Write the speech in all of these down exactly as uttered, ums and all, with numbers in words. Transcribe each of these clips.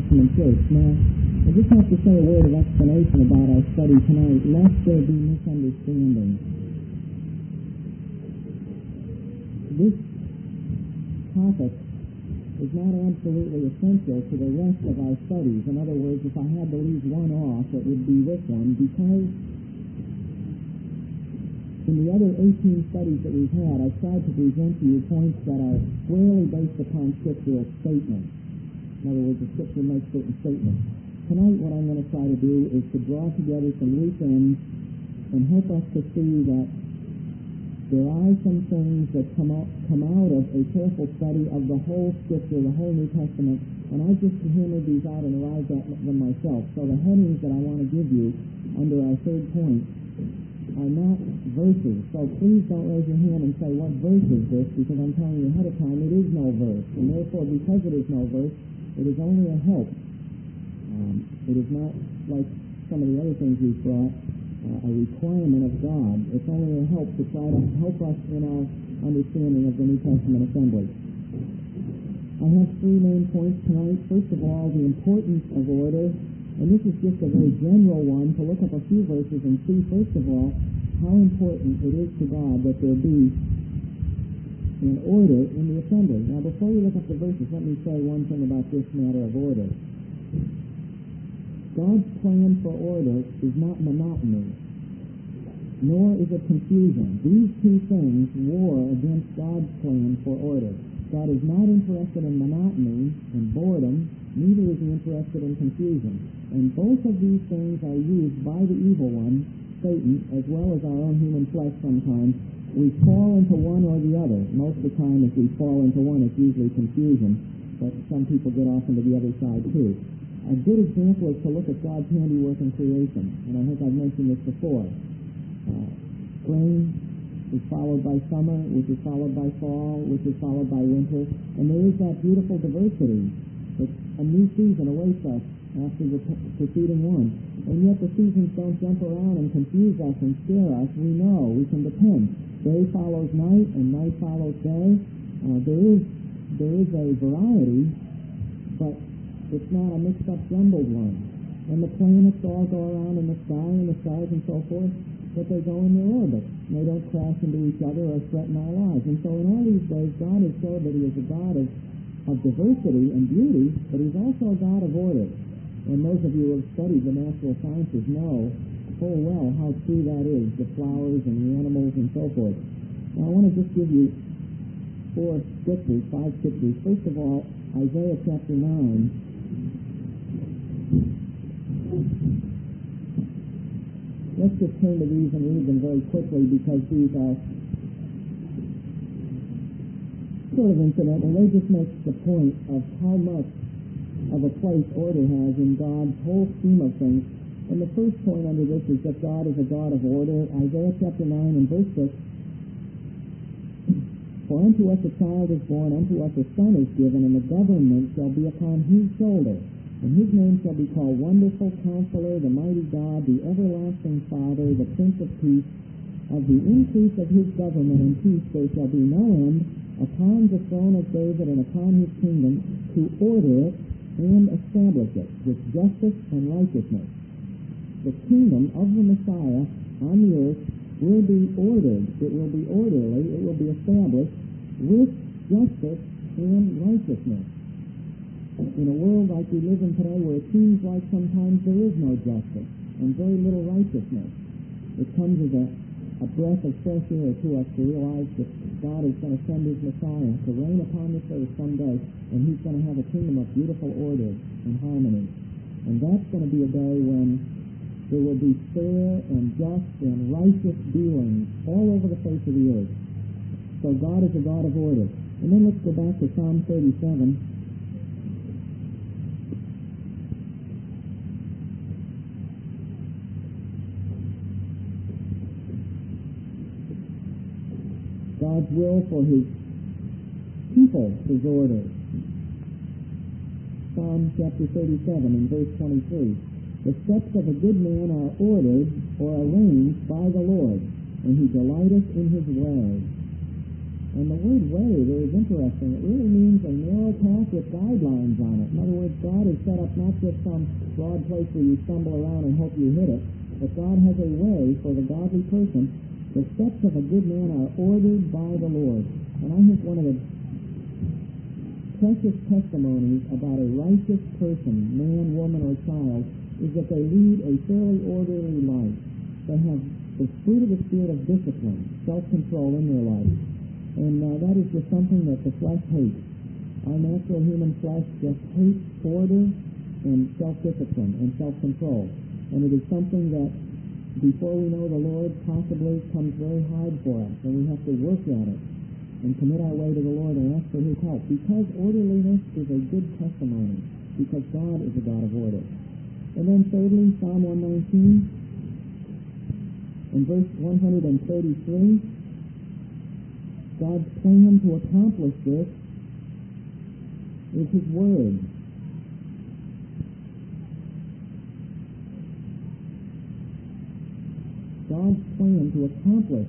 Testament church. Now, I just have to say a word of explanation about our study tonight, lest there be misunderstanding. This topic is not absolutely essential to the rest of our studies. In other words, if I had to leave one off, it would be this one, because in the other eighteen studies that we've had, I've tried to present to you points that are squarely based upon scriptural statements. In other words, the scripture makes certain statements. Tonight, what I'm going to try to do is to draw together some loose ends and help us to see that there are some things that come out, come out of a careful study of the whole Scripture, the whole New Testament, and I just hammered these out and arrived at them myself. So the headings that I want to give you under our third point are not verses. So please don't raise your hand and say, what verse is this? Because I'm telling you ahead of time, it is no verse. And therefore, because it is no verse, it is only a help. Um, it is not like some of the other things we've brought, Uh, a requirement of God. It's only a help to try to help us in our understanding of the New Testament assembly. I have three main points tonight. First of all, the importance of order. And this is just a very general one to look up a few verses and see, first of all, how important it is to God that there be an order in the assembly. Now, before we look up the verses, let me say one thing about this matter of order. God's plan for order is not monotony, nor is it confusion. These two things war against God's plan for order. God is not interested in monotony and boredom, neither is he interested in confusion. And both of these things are used by the evil one, Satan, as well as our own human flesh sometimes. We fall into one or the other. Most of the time, if we fall into one, it's usually confusion, but some people get off into the other side too. A good example is to look at God's handiwork in creation, and I think I've mentioned this before. Uh, spring is followed by summer, which is followed by fall, which is followed by winter, and there is that beautiful diversity that a new season awaits us after the preceding one. And yet the seasons don't jump around and confuse us and scare us. We know, we can depend. Day follows night, and night follows day. Uh, there is there is a variety, but it's not a mixed-up, jumbled one. And the planets all go around in the sky, and the stars and so forth, but they go in their orbit. And they don't crash into each other or threaten our lives. And so in all these days, God has showed that he is a God of, of diversity and beauty, but he's also a God of order. And those of you who have studied the natural sciences know full well how true that is, the flowers and the animals and so forth. Now I want to just give you four scriptures, five scriptures. First of all, Isaiah chapter nine. Let's just turn to these and read them very quickly because these are sort of incidental. They just make the point of how much of a place order has in God's whole scheme of things. And the first point under this is that God is a God of order. Isaiah chapter nine and verse six. For unto us a child is born, unto us a son is given, and the government shall be upon his shoulder. And his name shall be called Wonderful Counselor, the Mighty God, the Everlasting Father, the Prince of Peace. Of the increase of his government and peace there shall be no end, upon the throne of David and upon his kingdom, to order it and establish it with justice and righteousness. The kingdom of the Messiah on the earth will be ordered. It will be orderly. It will be established with justice and righteousness. In a world like we live in today where it seems like sometimes there is no justice and very little righteousness, it comes as a, a breath of fresh air to us to realize that God is going to send his Messiah to reign upon this earth someday, and he's going to have a kingdom of beautiful order and harmony. And that's going to be a day when there will be fair and just and righteous dealings all over the face of the earth. So God is a God of order. And then let's go back to Psalm thirty-seven. God's will for his people is order. Psalm chapter thirty-seven and verse twenty-three. The steps of a good man are ordered or arranged by the Lord, and he delighteth in his way. And the word way there is interesting. It really means a narrow path with guidelines on it. In other words, God has set up not just some broad place where you stumble around and hope you hit it, but God has a way for the godly person. The steps of a good man are ordered by the Lord. And I think one of the precious testimonies about a righteous person, man, woman, or child, is that they lead a fairly orderly life. They have the fruit of the spirit of discipline, self-control in their life. And uh, that is just something that the flesh hates. Our natural human flesh just hates order and self-discipline and self-control. And it is something that, before we know the Lord, possibly comes very hard for us. And we have to work at it and commit our way to the Lord and ask for His help. Because orderliness is a good testimony. Because God is a God of order. And then thirdly, Psalm one nineteen, in verse one thirty-three, God's plan to accomplish this is His Word. God's plan to accomplish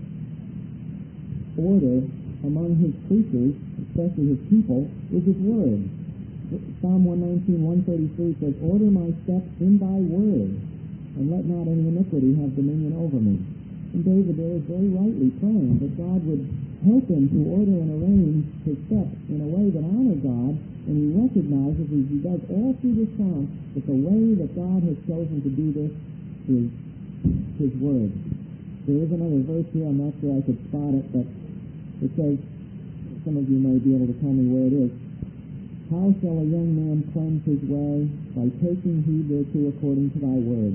order among His creatures, especially His people, is His Word. Psalm one nineteen, one thirty-three says, "Order my steps in Thy Word, and let not any iniquity have dominion over me." And David there is very rightly praying that God would help him to order and arrange his steps in a way that honor God, and he recognizes, as he does all through this psalm, that the way that God has chosen to do this is His Word. There is another verse here, I'm not sure I could spot it, but it says, some of you may be able to tell me where it is, "How shall a young man cleanse his way? By taking heed thereto according to Thy Word."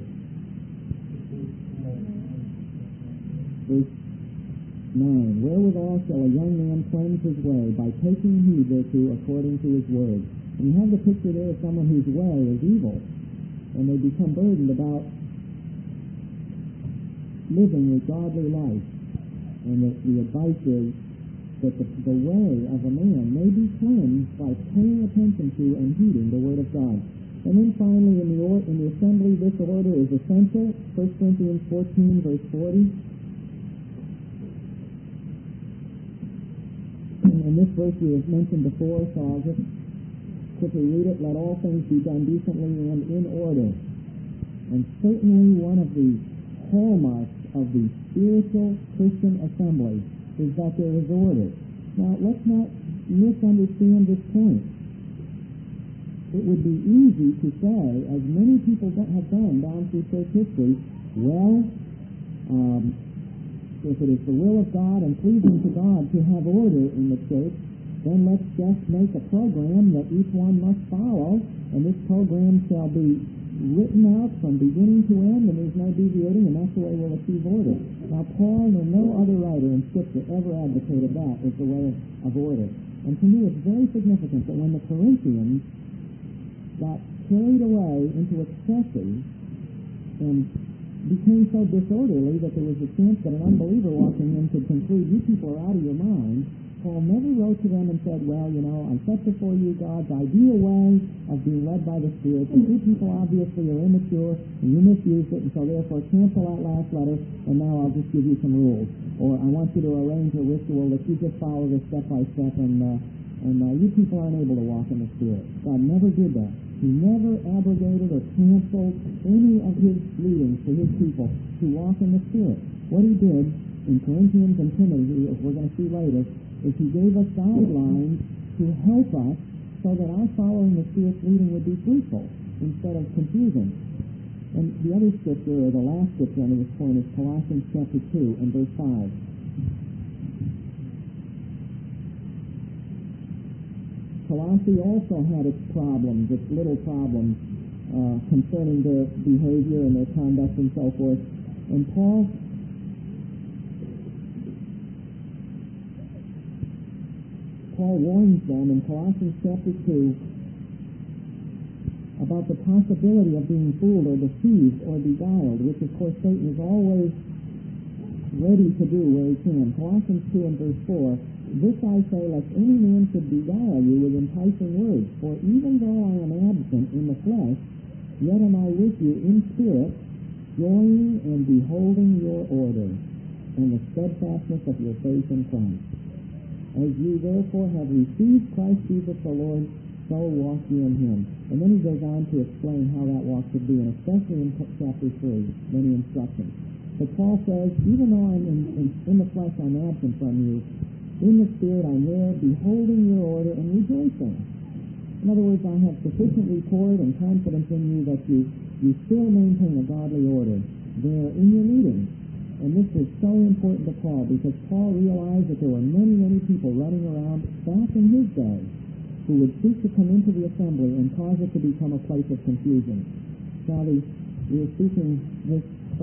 Verse nine, "Wherewithal shall a young man cleanse his way? By taking heed thereto according to His Word." And you have the picture there of someone whose way is evil, and they become burdened about living a godly life. And the, the advice is that the, the way of a man may be cleansed by paying attention to and heeding the Word of God. And then finally, in the, or, in the assembly, this order is essential. First Corinthians fourteen, verse forty. And this verse we have mentioned before, so I'll just quickly read it. "Let all things be done decently and in order." And certainly one of the hallmarks of the spiritual Christian assembly is that there is order. Now, let's not misunderstand this point. It would be easy to say, as many people have done down through church history, well, um, if it is the will of God and pleasing to God to have order in the church, then let's just make a program that each one must follow, and this program shall be written out from beginning to end, and there's no deviating, and that's the way we'll achieve order. Now, Paul nor no other writer in Scripture ever advocated that as the way of, of order. And to me, it's very significant that when the Corinthians got carried away into excesses and became so disorderly that there was a chance that an unbeliever walking in could conclude, "You people are out of your mind," Paul never wrote to them and said, "Well, you know, I set before you God's ideal way of being led by the Spirit, and you people obviously are immature, and you misused it, and so therefore cancel that last letter, and now I'll just give you some rules. Or I want you to arrange a ritual that you just follow this step by step, and uh, and uh, you people aren't able to walk in the Spirit." God never did that. He never abrogated or canceled any of His leadings to His people to walk in the Spirit. What He did in Corinthians and Timothy, as we're going to see later, is He gave us guidelines to help us so that our following the Spirit's leading would be fruitful instead of confusing. And the other scripture, or the last scripture under this point, is Colossians chapter two and verse five. Colossae also had its problems, its little problems uh, concerning their behavior and their conduct and so forth. And Paul Paul warns them in Colossians chapter two about the possibility of being fooled or deceived or beguiled, which of course Satan is always ready to do where he can. Colossians two and verse four, "This I say, lest any man should beguile you with enticing words. For even though I am absent in the flesh, yet am I with you in spirit, joining and beholding your order, and the steadfastness of your faith in Christ." As you therefore have received Christ Jesus the Lord, so walk ye in him. And then he goes on to explain how that walk should be, and especially in chapter three, many instructions. But Paul says, even though I'm in, in, in the flesh, I'm absent from you, in the Spirit I'm there, beholding your order and rejoicing. In other words, I have sufficient report and confidence in you that you, you still maintain a godly order there in your meetings. And this is so important to Paul, because Paul realized that there were many, many people running around back in his day who would seek to come into the assembly and cause it to become a place of confusion. Now, the, we were speaking this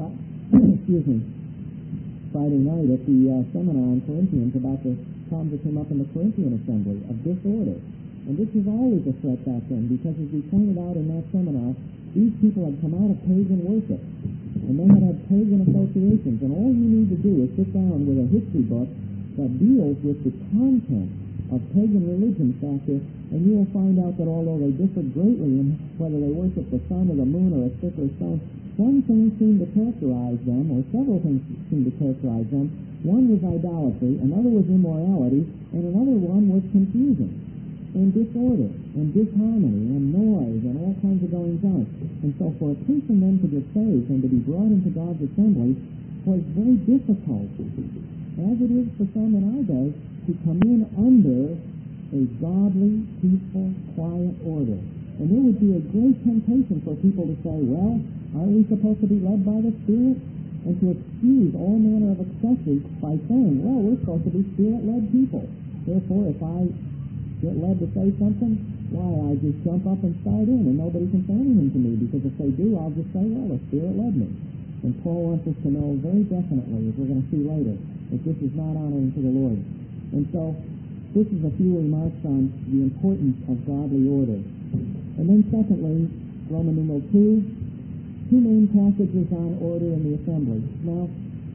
excuse me, Friday night at the uh, seminar on Corinthians about the problems that came up in the Corinthian assembly of disorder. And this was always a threat back then, because as we pointed out in that seminar, these people had come out of pagan worship, and they had had pagan associations, and all you need to do is sit down with a history book that deals with the content of pagan religions back there, and you will find out that although they differed greatly in whether they worshiped the sun or the moon or a stick or a stone, one thing seemed to characterize them, or several things seemed to characterize them. One was idolatry, another was immorality, and another one was confusion, and disorder, and disharmony, and noise, and all kinds of goings on. And so for a person then to get saved and to be brought into God's assembly was very difficult, as it is for some in our day, to come in under a godly, peaceful, quiet order. And there would be a great temptation for people to say, well, aren't we supposed to be led by the Spirit? And to excuse all manner of excesses by saying, well, we're supposed to be Spirit-led people. Therefore, if I get led to say something, why, I just jump up and start in, and nobody can say anything to me, because if they do, I'll just say, well, the Spirit led me. And Paul wants us to know very definitely, as we're going to see later, that this is not honoring to the Lord. And so, this is a few remarks on the importance of godly order. And then secondly, Roman numeral two, two main passages on order in the assembly. Now,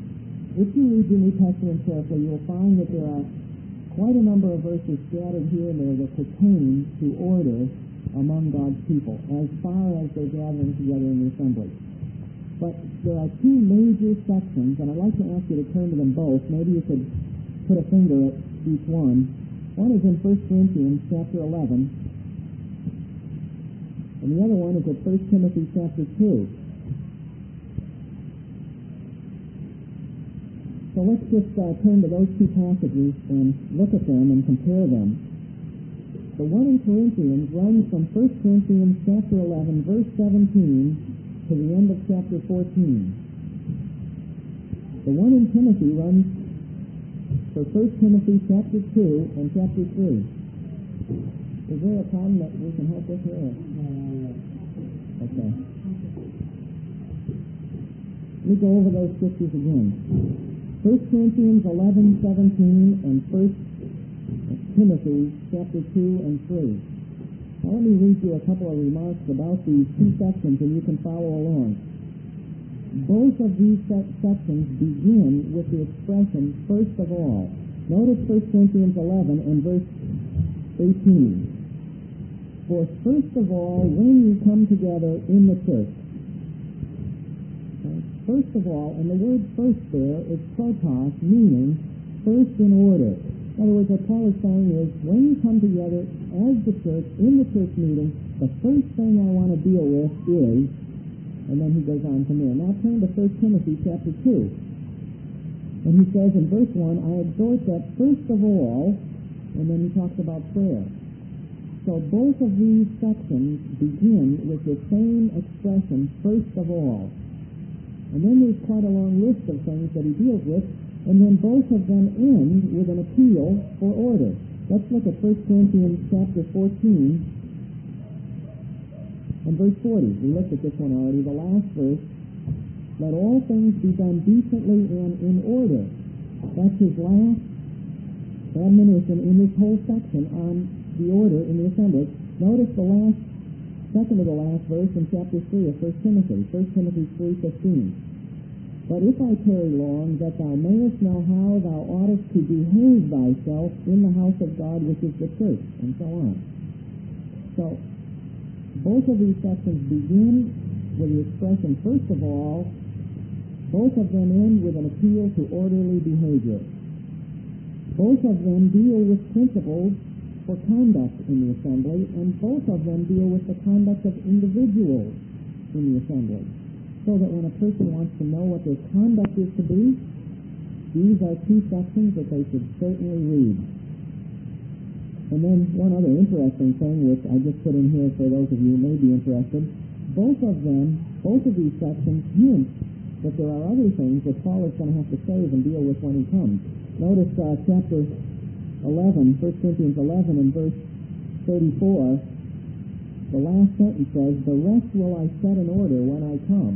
if you read the New Testament carefully, you'll find that there are quite a number of verses scattered here and there that pertain to order among God's people, as far as they're gathering together in the assembly. But there are two major sections, and I'd like to ask you to turn to them both. Maybe you could put a finger at each one. One is in First Corinthians chapter eleven, and the other one is at First Timothy chapter two. So let's just uh, turn to those two passages and look at them and compare them. The one in Corinthians runs from First Corinthians chapter eleven, verse seventeen, to the end of chapter fourteen. The one in Timothy runs for First Timothy chapter two and chapter three. Is there a problem that we can help with here? Okay. Let me go over those scriptures again. First Corinthians eleven, seventeen, and First Timothy chapter two and three. Now let me read you a couple of remarks about these two sections, and you can follow along. Both of these sections begin with the expression, first of all. Notice First Corinthians eleven and verse eighteen. For first of all, when you come together in the church. Okay? First of all, and the word first there is protos, meaning first in order. In other words, what Paul is saying is, when you come together as the church, in the church meeting, the first thing I want to deal with is, and then he goes on from there. Now turn to First Timothy chapter two. And he says in verse one, I exhort that first of all, and then he talks about prayer. So both of these sections begin with the same expression, first of all. And then there's quite a long list of things that he deals with, and then both of them end with an appeal for order. Let's look at First Corinthians chapter fourteen and verse forty. We looked at this one already, the last verse. Let all things be done decently and in order. That's his last admonition in this whole section on the order in the assembly. Notice the last, second to the last verse in chapter three of First Timothy, First Timothy three fifteen. But if I tarry long, that thou mayest know how thou oughtest to behave thyself in the house of God, which is the church, and so on. So, both of these sections begin with the expression, first of all. Both of them end with an appeal to orderly behavior. Both of them deal with principles for conduct in the assembly, and both of them deal with the conduct of individuals in the assembly. So that when a person wants to know what their conduct is to be, these are two sections that they should certainly read. And then one other interesting thing, which I just put in here for those of you who may be interested, both of them, both of these sections hint that there are other things that Paul is going to have to save and deal with when he comes. Notice uh, chapter eleven, First Corinthians eleven and verse thirty-four, the last sentence says, "The rest will I set in order when I come."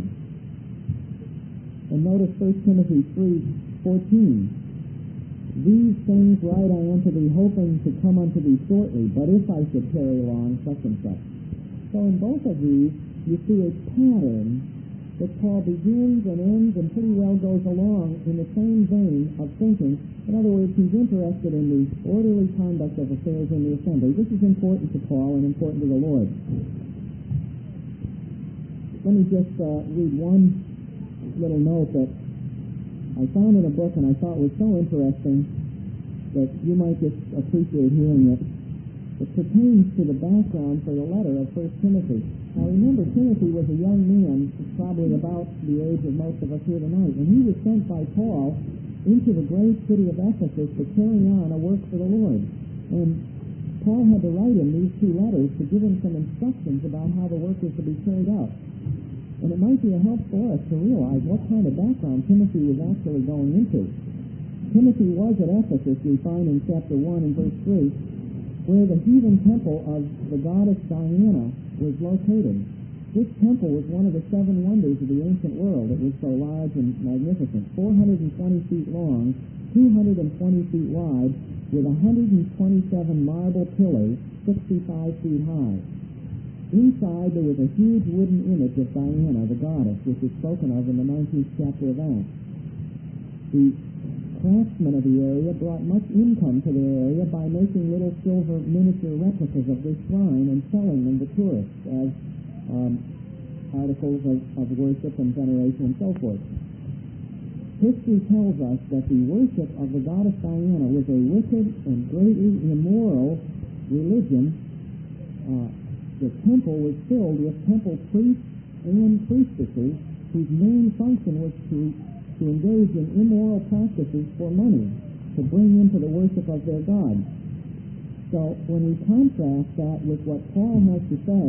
And notice First Timothy three fourteen, "These things write I unto thee, hoping to come unto thee shortly, but if I should tarry long, such and such." So in both of these, you see a pattern that Paul begins and ends and pretty well goes along in the same vein of thinking. In other words, he's interested in the orderly conduct of affairs in the assembly. This is important to Paul and important to the Lord. Let me just uh, read one little note that I found in a book and I thought was so interesting that you might just appreciate hearing it. It pertains to the background for the letter of First Timothy. Now remember, Timothy was a young man, probably about the age of most of us here tonight, and he was sent by Paul into the great city of Ephesus to carry on a work for the Lord. And Paul had to write him these two letters to give him some instructions about how the work is to be carried out. And it might be a help for us to realize what kind of background Timothy was actually going into. Timothy was at Ephesus, we find in chapter one and verse three, where the heathen temple of the goddess Diana was located. This temple was one of the seven wonders of the ancient world. It was so large and magnificent, four hundred twenty feet long, two hundred twenty feet wide, with one hundred twenty-seven marble pillars, sixty-five feet high. Inside there was a huge wooden image of Diana, the goddess, which is spoken of in the nineteenth chapter of Acts. The craftsmen of the area brought much income to their area by making little silver miniature replicas of this shrine and selling them to tourists as um, articles of, of worship and veneration and so forth. History tells us that the worship of the goddess Diana was a wicked and greatly immoral religion. Uh, the temple was filled with temple priests and priestesses whose main function was to to engage in immoral practices for money, to bring into the worship of their God. So when we contrast that with what Paul has to say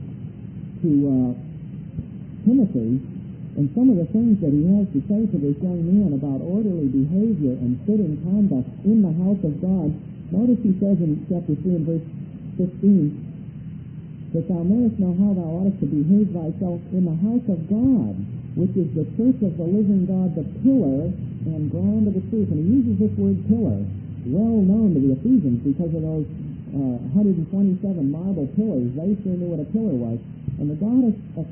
to uh, Timothy, and some of the things that he has to say to this young man about orderly behavior and fitting conduct in the house of God, notice he says in chapter three and verse fifteen, that thou mayest know how thou oughtest to behave thyself in the house of God, which is the church of the living God, the pillar and ground of the truth. And he uses this word pillar, well known to the Ephesians because of those uh, one hundred twenty-seven marble pillars. They sure knew what a pillar was. And the goddess of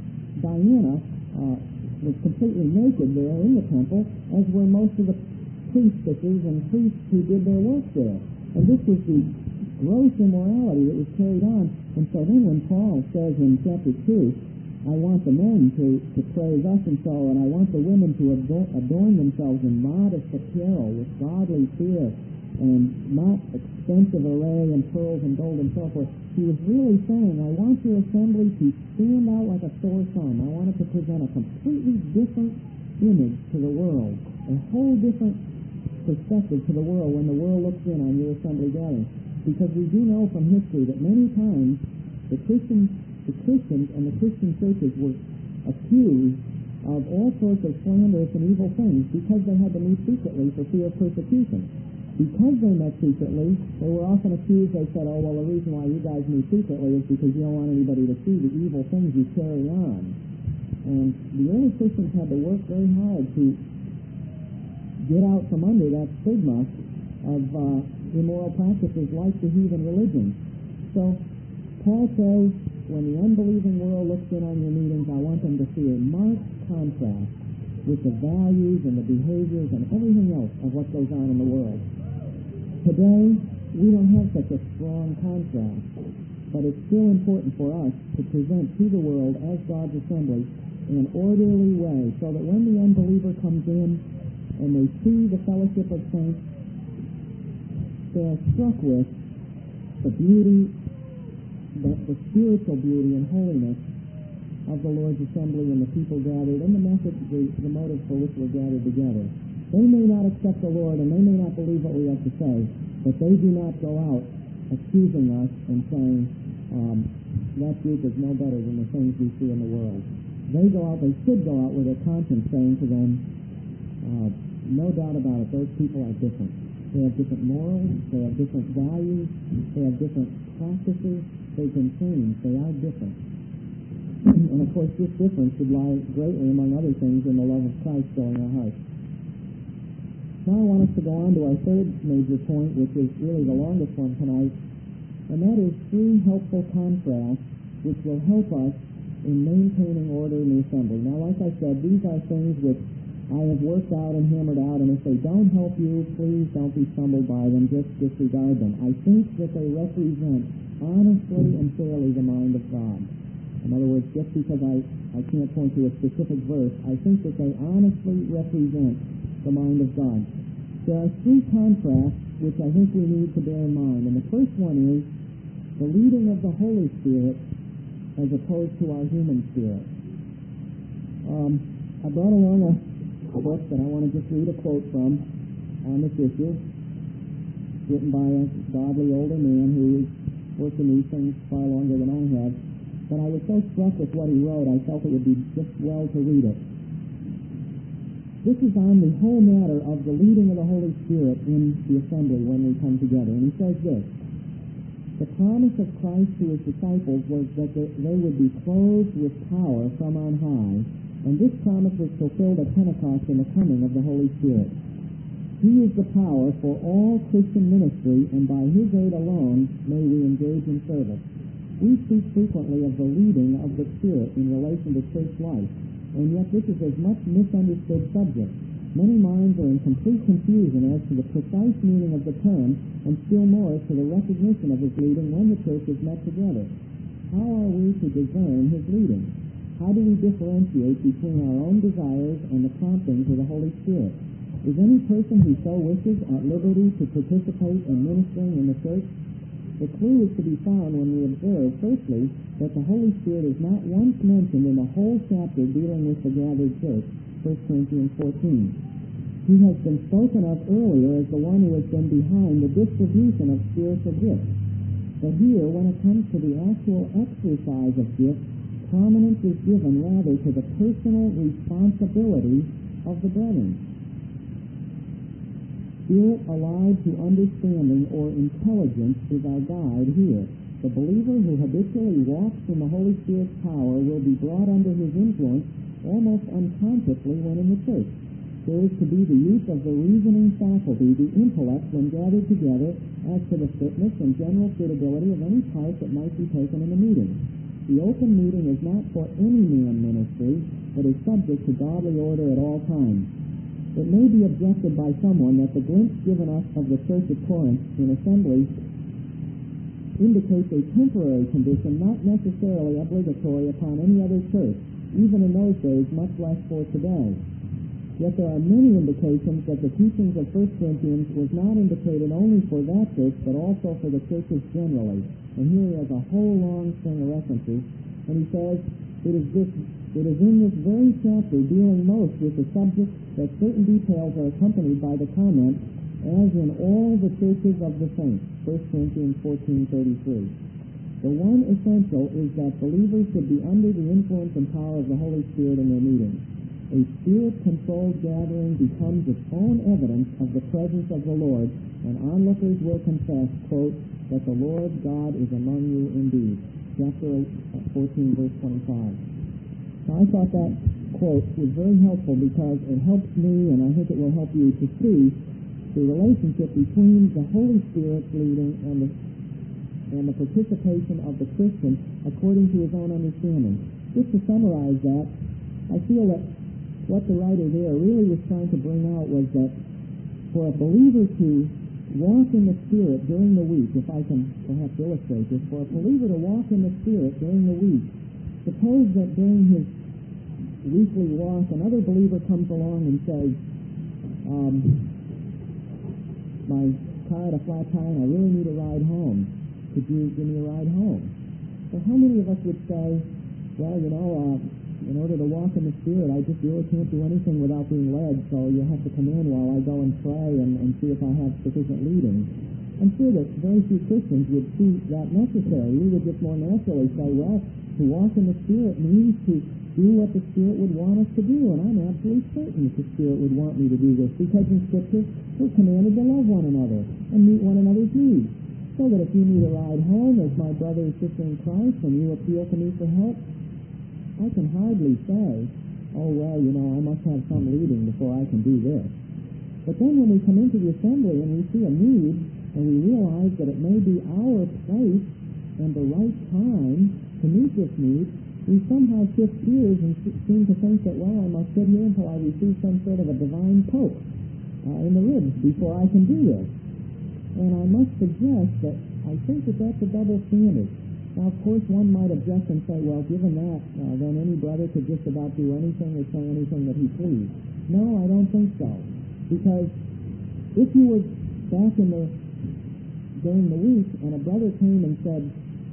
Diana uh, was completely naked there in the temple, as were most of the priestesses and priests who did their work there. And this was the gross immorality that was carried on. And so then when Paul says in chapter two, I want the men to, to pray thus and so, and I want the women to adorn, adorn themselves in modest apparel with godly fear and not expensive array and pearls and gold and so forth. He was really saying, I want your assembly to stand out like a sore thumb. I want it to present a completely different image to the world, a whole different perspective to the world when the world looks in on your assembly gathering. Because we do know from history that many times the Christians The Christians and the Christian churches were accused of all sorts of slanderous and evil things because they had to meet secretly for fear of persecution. Because they met secretly, they were often accused, they said, oh, well, the reason why you guys meet secretly is because you don't want anybody to see the evil things you carry on. And the early Christians had to work very hard to get out from under that stigma of uh, immoral practices like the heathen religion. So Paul says, when the unbelieving world looks in on your meetings, I want them to see a marked contrast with the values and the behaviors and everything else of what goes on in the world. Today, we don't have such a strong contrast, but it's still important for us to present to the world as God's assembly in an orderly way so that when the unbeliever comes in and they see the fellowship of saints, they are struck with the beauty, the, the spiritual beauty and holiness of the Lord's assembly and the people gathered, and the message, the, the motive for which we're gathered together. They may not accept the Lord, and they may not believe what we have to say, but they do not go out accusing us and saying, um, that group is no better than the things we see in the world. They go out, they should go out with their conscience saying to them, uh, no doubt about it, those people are different. They have different morals, they have different values, they have different practices, they can change, they are different. And of course, this difference should lie greatly, among other things, in the love of Christ filling our hearts. Now I want us to go on to our third major point, which is really the longest one tonight, and that is three helpful contrasts which will help us in maintaining order in the assembly. Now, like I said, these are things which I have worked out and hammered out, and if they don't help you, please don't be stumbled by them, just disregard them. I think that they represent honestly and fairly the mind of God. In other words, just because I, I can't point to a specific verse, I think that they honestly represent the mind of God. There are three contrasts which I think we need to bear in mind, and the first one is the leading of the Holy Spirit as opposed to our human spirit. Um, I brought along a, a book that I want to just read a quote from on this issue, written by a godly older man who has worked in these things far longer than I have. But I was so struck with what he wrote, I felt it would be just well to read it. This is on the whole matter of the leading of the Holy Spirit in the assembly when we come together. And he says this: the promise of Christ to his disciples was that they would be clothed with power from on high, and this promise was fulfilled at Pentecost in the coming of the Holy Spirit. He is the power for all Christian ministry, and by his aid alone may we engage in service. We speak frequently of the leading of the Spirit in relation to church life, and yet this is a much misunderstood subject. Many minds are in complete confusion as to the precise meaning of the term, and still more as to the recognition of his leading when the church is met together. How are we to discern his leading? How do we differentiate between our own desires and the promptings of the Holy Spirit? Is any person who so wishes at liberty to participate in ministering in the church? The clue is to be found when we observe, firstly, that the Holy Spirit is not once mentioned in the whole chapter dealing with the gathered church, First Corinthians fourteen. He has been spoken of earlier as the one who has been behind the distribution of spiritual gifts. But here, when it comes to the actual exercise of gifts, prominence is given rather to the personal responsibility of the brethren. Spirit allied to understanding or intelligence is our guide here. The believer who habitually walks in the Holy Spirit's power will be brought under his influence almost unconsciously when in the church. There is to be the use of the reasoning faculty, the intellect, when gathered together as to the fitness and general suitability of any part that might be taken in the meeting. The open meeting is not for any man ministry, but is subject to godly order at all times. It may be objected by someone that the glimpse given us of the church at Corinth in assembly indicates a temporary condition, not necessarily obligatory upon any other church, even in those days, much less for today. Yet there are many indications that the teachings of First Corinthians was not indicated only for that church, but also for the churches generally. And here he has a whole long string of references, and he says, it is this It is in this very chapter dealing most with the subject that certain details are accompanied by the comment, as in all the churches of the saints, First Corinthians fourteen thirty-three. The one essential is that believers should be under the influence and power of the Holy Spirit in their meetings. A Spirit-controlled gathering becomes its own evidence of the presence of the Lord, and onlookers will confess, quote, that the Lord God is among you indeed. Chapter fourteen, verse twenty-five. Now, I thought that quote was very helpful because it helps me, and I think it will help you, to see the relationship between the Holy Spirit's leading and the, and the participation of the Christian according to his own understanding. Just to summarize that, I feel that what the writer there really was trying to bring out was that for a believer to walk in the Spirit during the week, if I can perhaps illustrate this, for a believer to walk in the Spirit during the week, suppose that during his weekly walk another believer comes along and says, um, my car had a flat tire and I really need a ride home. Could you give me a ride home? So how many of us would say, well, you know, uh, in order to walk in the Spirit, I just really can't do anything without being led, so you'll have to come in while I go and pray and, and see if I have sufficient leading. I'm sure that very few Christians would see that necessary. We would just more naturally say, well, to walk in the Spirit means to do what the Spirit would want us to do, and I'm absolutely certain that the Spirit would want me to do this, because in Scripture, we're commanded to love one another and meet one another's needs. So that if you need a ride home as my brother or sister in Christ and you appeal to me for help, I can hardly say, oh, well, you know, I must have some leading before I can do this. But then when we come into the assembly and we see a need, and we realize that it may be our place and the right time to meet this need, we somehow shift gears and seem to think that, well, I must sit here until I receive some sort of a divine poke uh, in the ribs before I can do this. And I must suggest that I think that that's a double standard. Now, of course, one might object and say, well, given that, uh, then any brother could just about do anything or say anything that he pleased. No, I don't think so. Because if you were back in the, during the week and a brother came and said,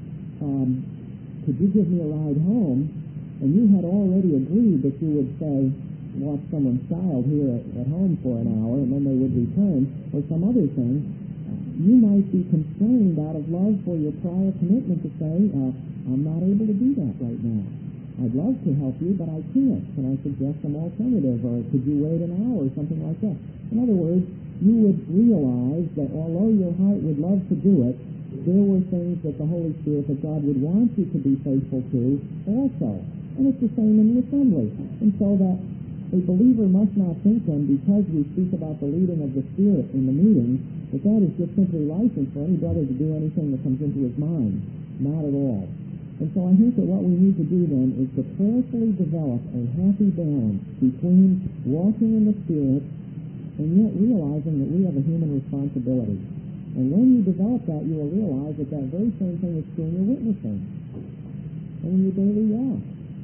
um, could you give me a ride home? And you had already agreed that you would say, watch someone's child here at, at home for an hour and then they would return, or some other thing, you might be constrained out of love for your prior commitment to say, uh, I'm not able to do that right now. I'd love to help you, but I can't. Can I suggest some alternative, or could you wait an hour, or something like that? In other words, you would realize that although your heart would love to do it, there were things that the Holy Spirit, that God would want you to be faithful to also. And it's the same in the assembly. And so that a believer must not think then, because we speak about the leading of the Spirit in the meeting, that that is just simply license for any brother to do anything that comes into his mind. Not at all. And so I think that what we need to do then is to prayerfully develop a happy balance between walking in the Spirit and yet realizing that we have a human responsibility. And when you develop that, you will realize that that very same thing is true in your witnessing and in your daily walk.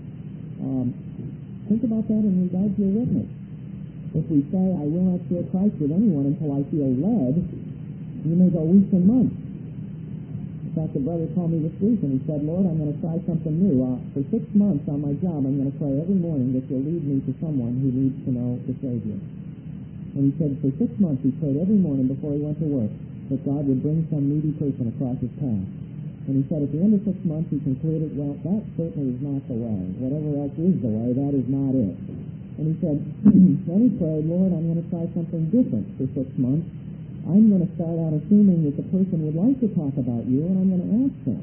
Um, think about that in regard to your witness. If we say, I will not share Christ with anyone until I feel led, you may go weeks and months. In fact, a brother called me this week and he said, Lord, I'm going to try something new. Uh, for six months on my job, I'm going to pray every morning that you'll lead me to someone who needs to know the Savior. And he said for six months he prayed every morning before he went to work that God would bring some needy person across his path. And he said at the end of six months he concluded, well, that certainly is not the way. Whatever else is the way, that is not it. And he said, then he prayed, Lord, I'm going to try something different for six months. I'm going to start out assuming that the person would like to talk about you, and I'm going to ask them.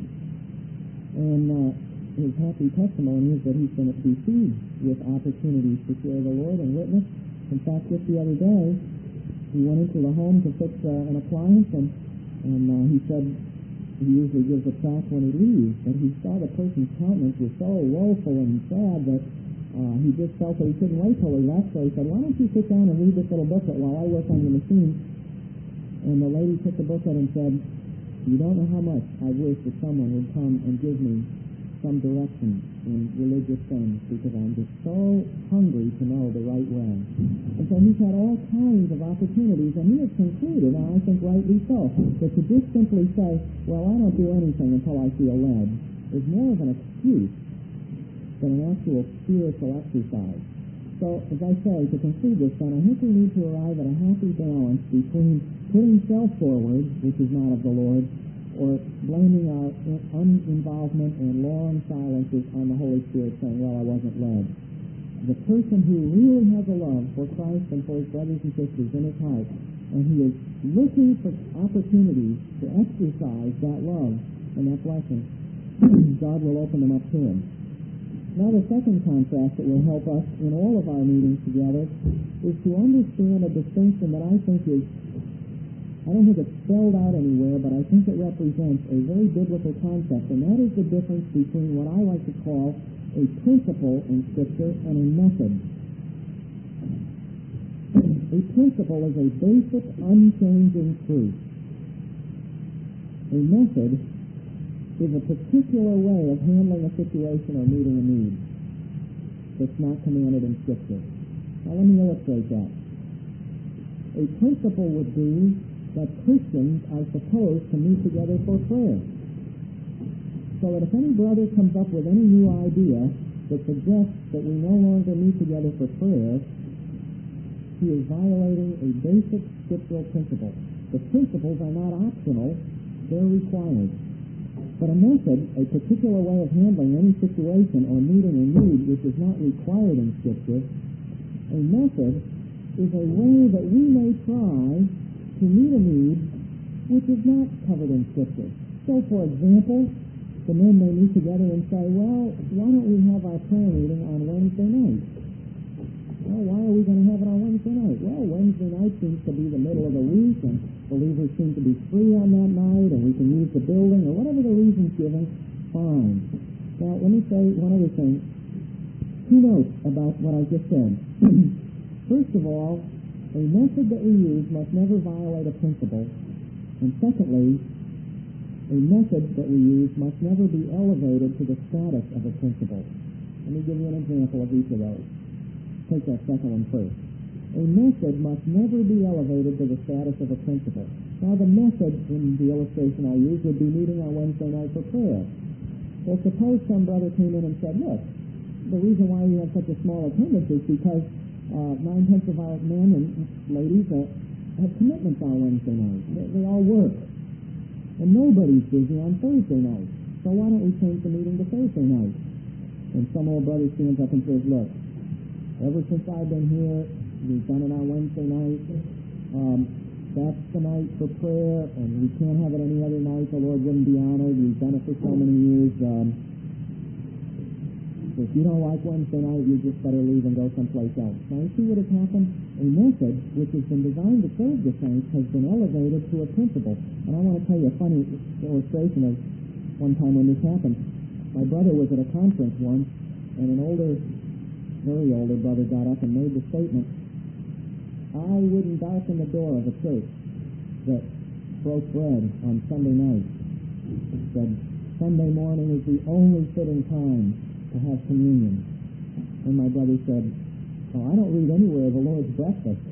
And uh, his happy testimony is that he's been besieged with opportunities to share the Lord and witness. In fact, just the other day, he went into the home to fix uh, an appliance, and, and uh, he said he usually gives a tract when he leaves, but he saw the person's countenance was so woeful and sad that Uh, he just felt that he couldn't wait till he left, so he said, why don't you sit down and read this little booklet while I work on the machine? And the lady took the booklet and said, you don't know how much I wish that someone would come and give me some direction in religious things, because I'm just so hungry to know the right way. And so he's had all kinds of opportunities, and he has concluded, and I think rightly so, that to just simply say, well, I don't do anything until I feel led, is more of an excuse than an actual spiritual exercise. So, as I say, to conclude this, then, I think we need to arrive at a happy balance between putting self forward, which is not of the Lord, or blaming our uninvolvement and long silences on the Holy Spirit, saying, well, I wasn't led. The person who really has a love for Christ and for his brothers and sisters in his heart, and he is looking for opportunities to exercise that love and that blessing, God will open them up to him. Now, the second contrast that will help us in all of our meetings together is to understand a distinction that I think is, I don't think it's spelled out anywhere, but I think it represents a very biblical concept, and that is the difference between what I like to call a principle in Scripture and a method. A principle is a basic, unchanging truth. A method is a particular way of handling a situation or meeting a need that's not commanded in Scripture. Now let me illustrate that. A principle would be that Christians are supposed to meet together for prayer. So that if any brother comes up with any new idea that suggests that we no longer meet together for prayer, he is violating a basic scriptural principle. The principles are not optional, they're required. But a method, a particular way of handling any situation or meeting a need which is not required in Scripture, a method is a way that we may try to meet a need which is not covered in Scripture. So, for example, the men may meet together and say, well, why don't we have our prayer meeting on Wednesday night? Well, why are we going to have it on Wednesday night? Well, Wednesday night seems to be the middle of the week, and believers seem to be free on that night, and we can use the building, or whatever the reason's given, fine. Now, let me say one other thing. Two notes about what I just said. First of all, a method that we use must never violate a principle. And secondly, a method that we use must never be elevated to the status of a principle. Let me give you an example of each of those. Take that second one first. A method must never be elevated to the status of a principle. Now, the method in the illustration I used would be meeting on Wednesday night for prayer. Well, suppose some brother came in and said, look, the reason why we have such a small attendance is because uh, nine-tenths of our men and ladies uh, have commitments on Wednesday night. They, they all work. And nobody's busy on Thursday night. So why don't we change the meeting to Thursday night? And some old brother stands up and says, look, ever since I've been here, we've done it on Wednesday night. Um, that's the night for prayer, and we can't have it any other night. The Lord wouldn't be honored. We've done it for so many years. Um, so if you don't like Wednesday night, you just better leave and go someplace else. Now, you see what has happened? A method which has been designed to serve the saints has been elevated to a principle. And I want to tell you a funny illustration of one time when this happened. My brother was at a conference once, and an older, very older brother got up and made the statement, I wouldn't darken the door of a church that broke bread on Sunday night. He said, Sunday morning is the only fitting time to have communion. And my brother said, oh, I don't read anywhere the Lord's breakfast.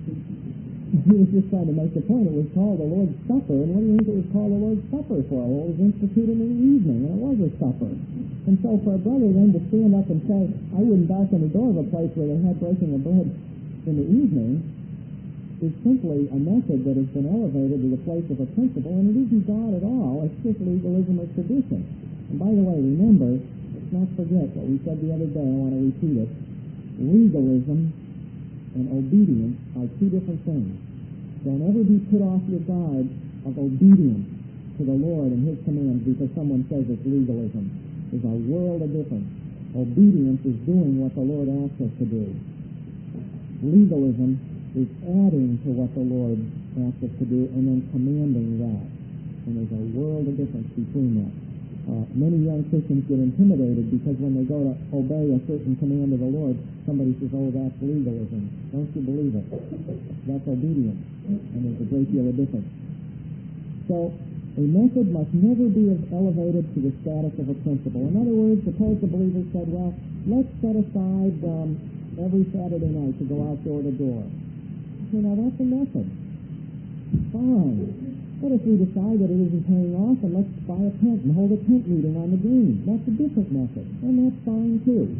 He was just trying to make the point. It was called the Lord's Supper, and what do you think it was called the Lord's Supper for? Well, it was instituted in the evening, and it was a supper. And so for a brother then to stand up and say, I wouldn't darken the door of a place where they had breaking of bread in the evening, is simply a method that has been elevated to the place of a principle, and it isn't God at all. It's just legalism or tradition. And by the way, remember, let's not forget what we said the other day. I want to repeat it. Legalism and obedience are two different things. Don't ever be put off your guard of obedience to the Lord and His commands because someone says it's legalism. There's a world of difference. Obedience is doing what the Lord asks us to do. Legalism is adding to what the Lord asks us to do and then commanding that. And there's a world of difference between that. Uh, many young Christians get intimidated because when they go to obey a certain command of the Lord, somebody says, oh, that's legalism. Don't you believe it? That's obedience. And there's a great deal of difference. So, a method must never be elevated to the status of a principle. In other words, suppose the believer said, well, let's set aside um, every Saturday night to go out door to door. Okay, now that's a method. Fine. But if we decide that it isn't paying off, and let's buy a tent and hold a tent meeting on the green, that's a different method, and that's fine too.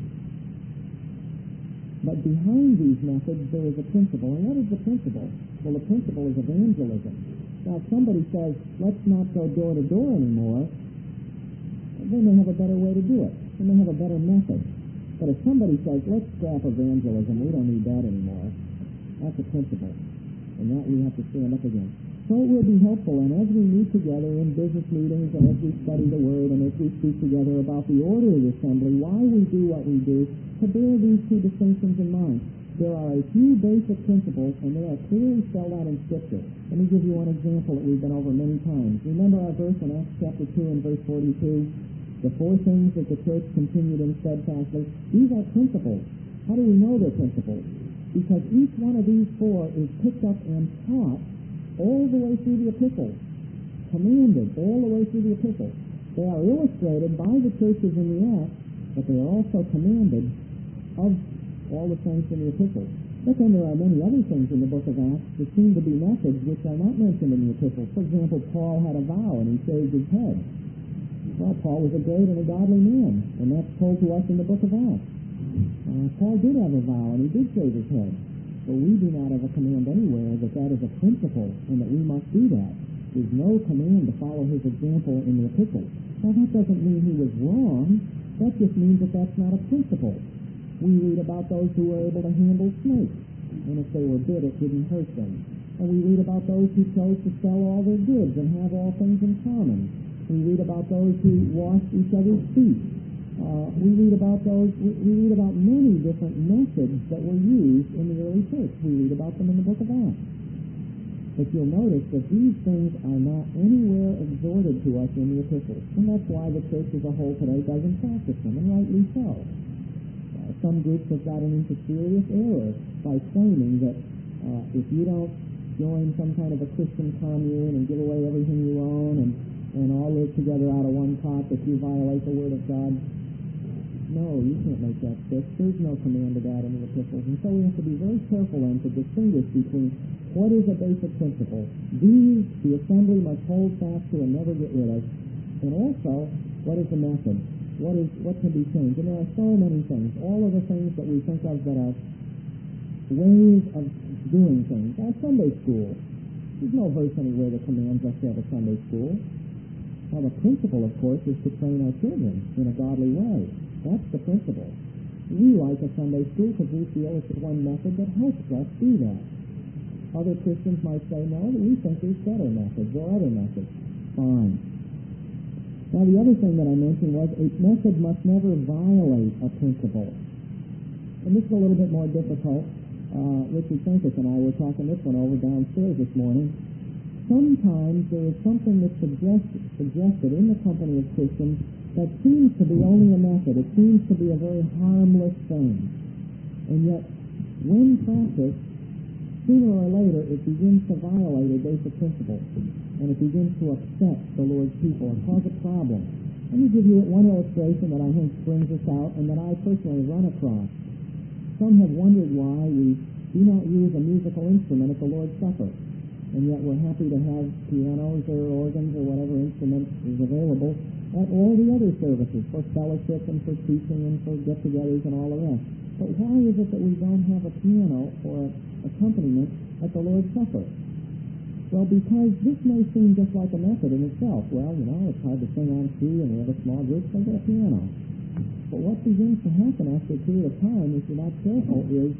But behind these methods, there is a principle. And what is the principle? Well, the principle is evangelism. Now, if somebody says, let's not go door to door anymore, they may have a better way to do it. They may have a better method. But if somebody says, let's scrap evangelism, we don't need that anymore, that's a principle. And that we have to stand up against. So it will be helpful, and as we meet together in business meetings, and as we study the Word, and as we speak together about the order of the assembly, why we do what we do, to bear these two distinctions in mind. There are a few basic principles, and they are clearly spelled out in Scripture. Let me give you one example that we've been over many times. Remember our verse in Acts chapter two and verse forty-two? The four things that the church continued in steadfastly. These are principles. How do we know they're principles? Because each one of these four is picked up and taught all the way through the epistles, commanded all the way through the epistles. They are illustrated by the churches in the Acts, but they are also commanded of all the saints in the epistles. But then there are many other things in the book of Acts that seem to be methods which are not mentioned in the epistles. For example, Paul had a vow and he shaved his head. Well, Paul was a great and a godly man, and that's told to us in the book of Acts. Uh, Paul did have a vow and he did shave his head. But we do not have a command anywhere that that is a principle and that we must do that. There's no command to follow his example in the epistles. Now, that doesn't mean he was wrong. That just means that that's not a principle. We read about those who were able to handle snakes, and if they were bit, it didn't hurt them. And we read about those who chose to sell all their goods and have all things in common. We read about those who washed each other's feet. Uh, we read about those. We, we read about many different methods that were used in the early church. We read about them in the book of Acts. But you'll notice that these things are not anywhere exhorted to us in the epistles, and that's why the church as a whole today doesn't practice them, and rightly so. Some groups have gotten into serious error by claiming that uh, if you don't join some kind of a Christian commune and give away everything you own and, and all live together out of one pot, that you violate the Word of God. No, you can't make that fit. There's no command of that in the epistles. And so we have to be very careful then to distinguish between what is a basic principle. These the assembly must hold fast to and never get rid of. And also, what is the method? What is what can be changed? And there are so many things. All of the things that we think of that are ways of doing things. Our Sunday school. There's no verse anywhere that commands us to have a Sunday school. Now, the principle, of course, is to train our children in a godly way. That's the principle. We like a Sunday school because we feel it's one method that helps us do that. Other Christians might say, no, we think there's better methods or other methods. Fine. Now, the other thing that I mentioned was a method must never violate a principle. And this is a little bit more difficult. Uh, Richard Pincus and I were talking this one over downstairs this morning. Sometimes there is something that's suggested, suggested in the company of Christians that seems to be only a method. It seems to be a very harmless thing. And yet, when practiced, sooner or later it begins to violate a basic principle. And it begins to upset the Lord's people and cause a problem. Let me give you one illustration that I think brings this out and that I personally run across. Some have wondered why we do not use a musical instrument at the Lord's Supper, and yet we're happy to have pianos or organs or whatever instrument is available at all the other services for fellowship and for teaching and for get-togethers and all the rest. But why is it that we don't have a piano or accompaniment at the Lord's Supper? Well, because this may seem just like a method in itself. Well, you know, it's hard to sing on key and we have a small group, so get a piano. But what begins to happen after a period of time, if you're not careful, is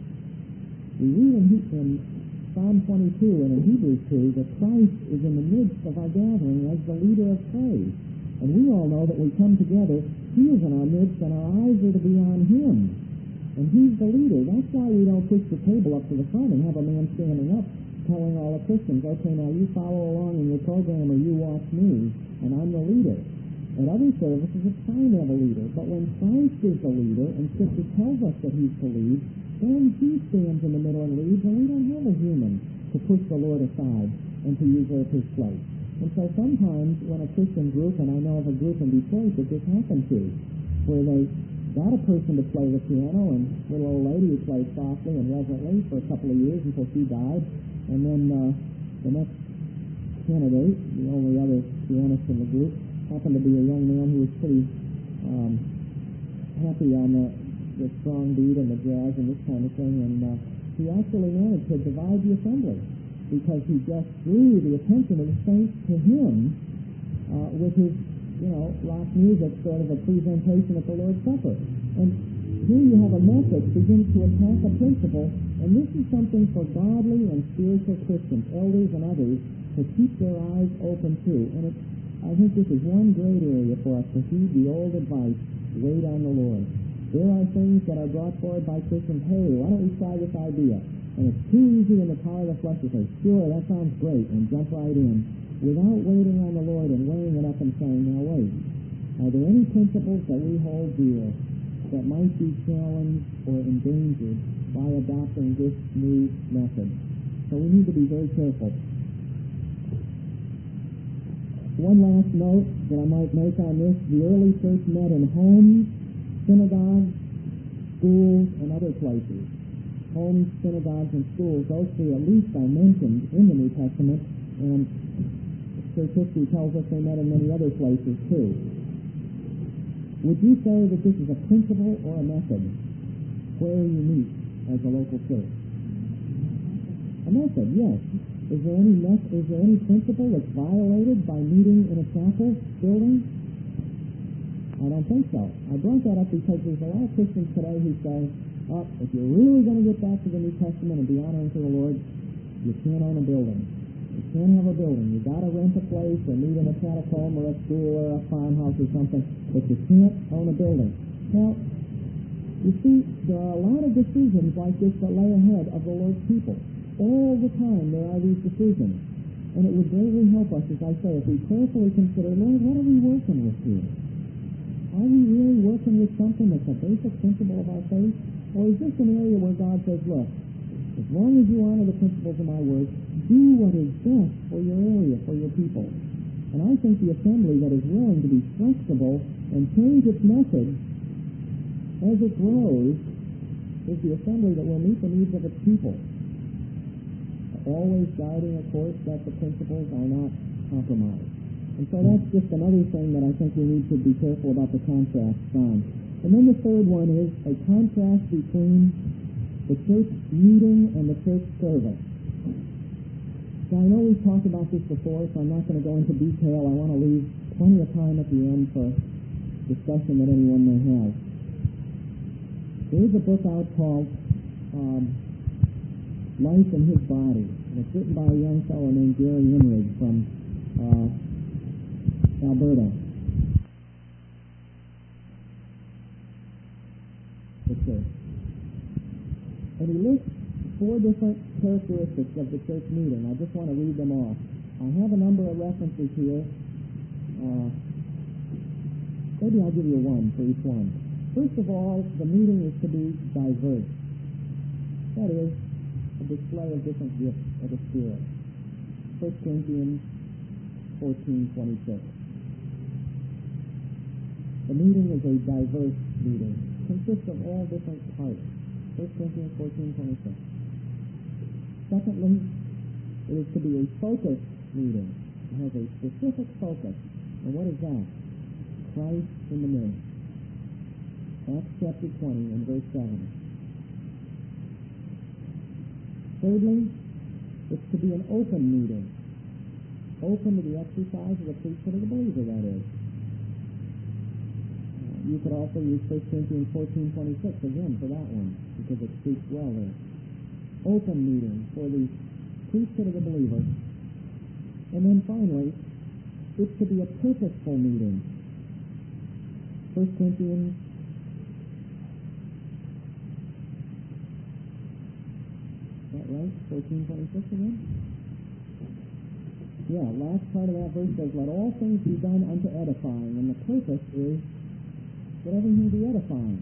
we read in, in Psalm twenty-two and in Hebrews two that Christ is in the midst of our gathering as the leader of praise. And we all know that we come together, He is in our midst, and our eyes are to be on Him. And He's the leader. That's why we don't push the table up to the front and have a man standing up telling all the Christians, okay, now you follow along in your program or you watch me, and I'm the leader. At other services, it's fine to have a leader, but when Christ is the leader and Scripture tells us that He's to lead, then He stands in the middle and leads, and we don't have a human to push the Lord aside and to usurp His place. And so sometimes when a Christian group, and I know of a group in Detroit that this happened to, where they got a person to play the piano, and a little old lady who played softly and reverently for a couple of years until she died. And then uh, the next candidate, the only other pianist in the group, happened to be a young man who was pretty um, happy on the, the strong beat and the jazz and this kind of thing. And uh, he actually managed to divide the assembly because he just drew the attention of the saints to him uh, with his, you know, rock music, sort of a presentation at the Lord's Supper. And here you have a method that begins to attack a principle. And this is something for godly and spiritual Christians, elders and others, to keep their eyes open to. And it's, I think this is one great area for us to heed the old advice, wait on the Lord. There are things that are brought forward by Christians, hey, why don't we try this idea? And it's too easy in the power of the flesh to say, sure, that sounds great, and jump right in, without waiting on the Lord and weighing it up and saying, now wait, are there any principles that we hold dear that might be challenged or endangered by adopting this new method? So we need to be very careful. One last note that I might make on this, the early church met in homes, synagogues, schools, and other places. homes, synagogues, and schools, those three at least are mentioned in the New Testament, and church history tells us they met in many other places too. Would you say that this is a principle or a method where you meet as a local church? A method, yes. Is there any meth- is there any principle that's violated by meeting in a chapel building? I don't think so. I brought that up because there's a lot of Christians today who say, oh, if you're really going to get back to the New Testament and be honoring to the Lord, you can't own a building. You can't have a building. You got to rent a place or meet in a catacomb or a school or a farmhouse or something, but you can't own a building. Well, you see, there are a lot of decisions like this that lay ahead of the Lord's people. All the time there are these decisions. And it would greatly help us, as I say, if we carefully consider, Lord, what are we working with here? Are we really working with something that's a basic principle of our faith? Or is this an area where God says, look, as long as you honor the principles of my word, do what is best for your area, for your people. And I think the assembly that is willing to be flexible and change its method as it grows is the assembly that will meet the needs of its people, always guiding a course that the principles are not compromised. And so that's just another thing that I think we need to be careful about the contrasts on. And then the third one is a contrast between the church meeting and the church service. Now, I know we've talked about this before, so I'm not going to go into detail. I want to leave plenty of time at the end for discussion that anyone may have. There is a book out called um, Life in His Body. And it's written by a young fellow named Gary Inrig from uh, Alberta. Okay. And he lists four different characteristics of the church meeting. I just want to read them off. I have a number of references here. Uh, maybe I'll give you one for each one. First of all, the meeting is to be diverse. That is, a display of different gifts of the Spirit. First Corinthians fourteen twenty-six. The meeting is a diverse meeting. It consists of all different parts. First Corinthians fourteen twenty-six. Secondly, it is to be a focused meeting. It has a specific focus. And what is that? Christ in the middle. Acts chapter twenty and verse seven. Thirdly, it's to be an open meeting. Open to the exercise of the priesthood of the believer, that is. Uh, you could also use First Corinthians fourteen twenty-six again for that one, because it speaks well there. Open meeting for the priesthood of the believer. And then finally, it's to be a purposeful meeting. First Corinthians right? fourteen twenty-six again? Yeah, last part of that verse says, let all things be done unto edifying, and the purpose is that everything be edifying.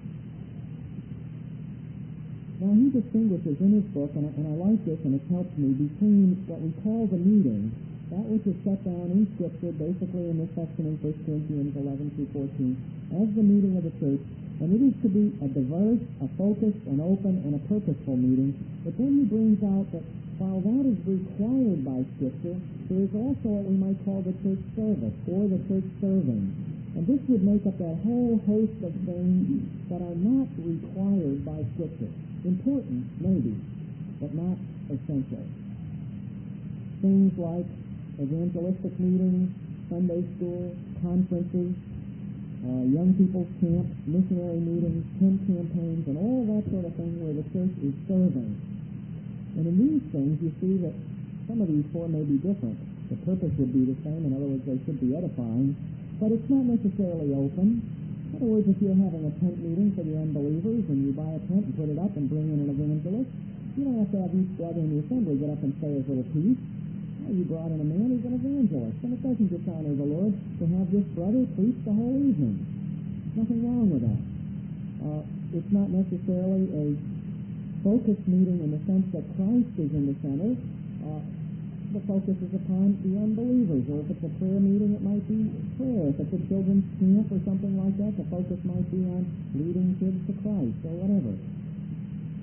Now, he distinguishes in his book, and I, and I like this, and it helps me, between what we call the meeting, that which is set down in Scripture, basically in this section in First Corinthians eleven through fourteen, as the meeting of the church. And it is to be a diverse, a focused, an open, and a purposeful meeting. But then he brings out that while that is required by Scripture, there is also what we might call the church service, or the church serving. And this would make up that whole host of things that are not required by Scripture. Important, maybe, but not essential. Things like evangelistic meetings, Sunday school, conferences, Uh, young people's camp, missionary meetings, tent campaigns, and all that sort of thing where the church is serving. And in these things, you see that some of these four may be different. The purpose would be the same. In other words, they should be edifying. But it's not necessarily open. In other words, if you're having a tent meeting for the unbelievers and you buy a tent and put it up and bring in an evangelist, you don't have to have each brother in the assembly get up and say his little piece. You brought in a man who's an evangelist, and it doesn't dishonor the Lord to have this brother preach the whole evening. Nothing wrong with that. Uh, it's not necessarily a focused meeting in the sense that Christ is in the center. Uh, the focus is upon the unbelievers, or if it's a prayer meeting, it might be prayer. If it's a children's camp or something like that, the focus might be on leading kids to Christ or whatever.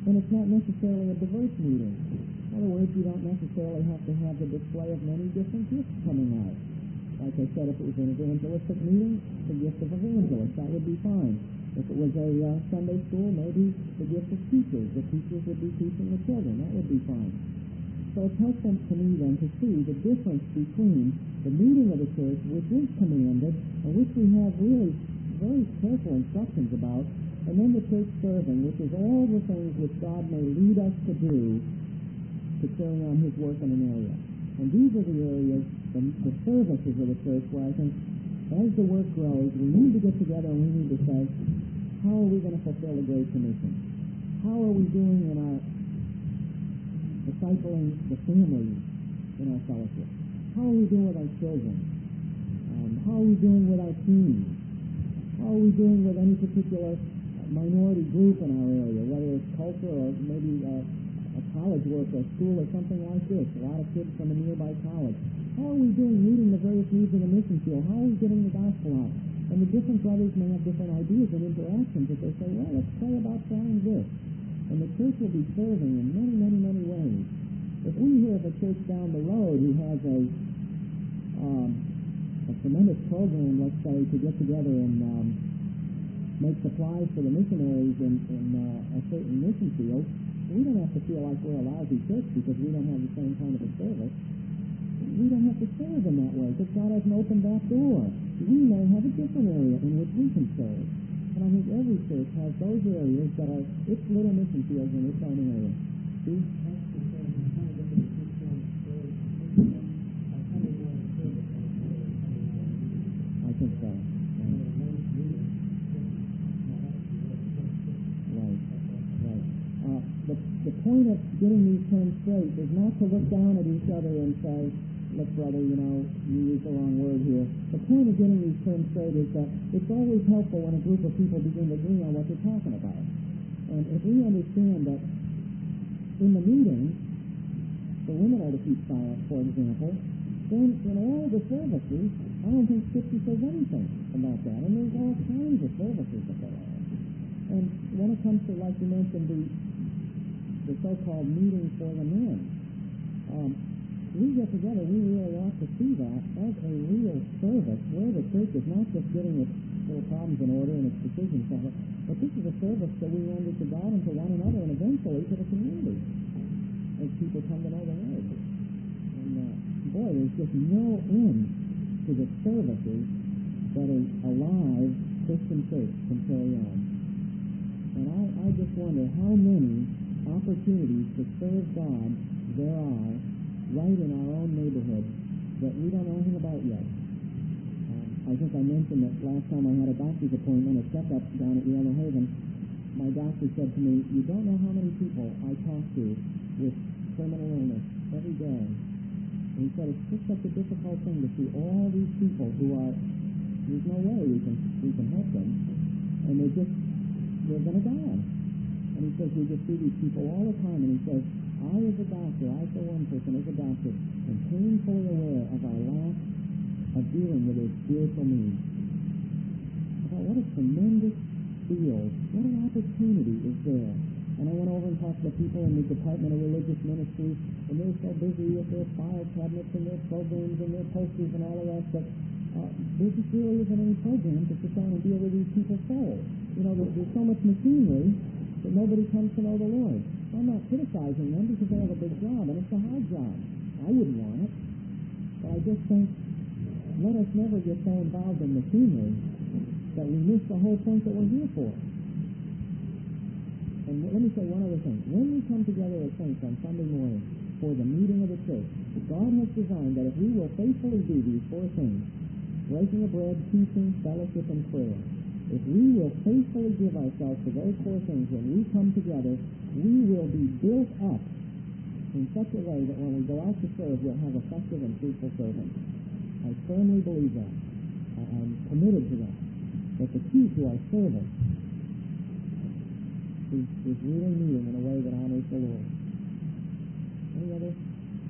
And it's not necessarily a diverse meeting. In other words, you don't necessarily have to have the display of many different gifts coming out. Like I said, if it was an evangelistic meeting, the gift of evangelist, that would be fine. If it was a uh, Sunday school, maybe the gift of teachers. The teachers would be teaching the children. That would be fine. So it's helpful to me then to see the difference between the meeting of the church, which is commanded, and which we have really very careful instructions about, and then the church serving, which is all the things which God may lead us to do to carry on His work in an area. And these are the areas, the, the services of the church, where I think as the work grows, we need to get together and we need to say, how are we going to fulfill the Great Commission? How are we doing in our discipling the families in our fellowship? How are we doing with our children? Um, how are we doing with our teens? How are we doing with any particular minority group in our area, whether it's culture or maybe uh, a college work or school or something like this, a lot of kids from a nearby college. How are we doing meeting the various needs of the mission field? How are we getting the gospel out? And the different brothers may have different ideas and interactions that they say, well, let's pray about trying this. And the church will be serving in many, many, many ways. If we hear of a church down the road who has a um, a tremendous program, let's say, to get together and um, make supplies for the missionaries in, in uh, a certain mission field, we don't have to feel like we're a lousy church because we don't have the same kind of a service. We don't have to serve in that way because God has an open back door. We may have a different area in which we can serve. And I think every church has those areas that are its little mission fields in its own area. See? I think so. Right. Right. Uh, the, the point of getting these terms straight is not to look down at each other and say, look, brother, you know, you used the wrong word here. The point of getting these terms straight is that it's always helpful when a group of people begin to agree on what they're talking about. And if we understand that in the meeting, the women are to keep silent, for example, then in all the services, I don't think Scripture says anything about that. And there's all kinds of services that go on. And when it comes to, like you mentioned, the the so-called meeting for the men, um, we get together, we really ought to see that as a real service where the church is not just getting its little problems in order and its decisions settled, but this is a service that we render to God and to one another and eventually to the community as people come to know the Lord. And uh, boy, there's just no end to the services that a alive Christian church can carry on. And I, I just wonder how many opportunities to serve God there are right in our own neighborhood that we don't know anything about yet. Um, I think I mentioned that last time I had a doctor's appointment, a checkup down at Yale New Haven, my doctor said to me, you don't know how many people I talk to with terminal illness every day. And he said, it's just such a difficult thing to see all these people who are, there's no way we can, we can help them, and they're just, they're going to die. And he says, we just see these people all the time, and he says, I as a doctor, I for one person as a doctor, am painfully aware of our lack of dealing with their spiritual needs. I thought, what a tremendous field, what an opportunity is there. And I went over and talked to the people in the Department of Religious Ministry, and they're so busy with their file cabinets and their programs and their posters and all the rest that uh, there just really isn't any program to sit down and deal with these people's souls. You know, there's, there's so much machinery that nobody comes to know the Lord. I'm not criticizing them because they have a big job, and it's a hard job. I wouldn't want it. But I just think, let us never get so involved in machinery that we miss the whole point that we're here for. And let me say one other thing. When we come together as saints on Sunday morning for the meeting of the church, God has designed that if we will faithfully do these four things, breaking of bread, teaching, fellowship, and prayer, if we will faithfully give ourselves to those four things when we come together, we will be built up in such a way that when we go out to serve, we'll have effective and fruitful service. I firmly believe that. I, I'm committed to that. But the key to our service is, is really meeting in a way that honors the Lord. Any other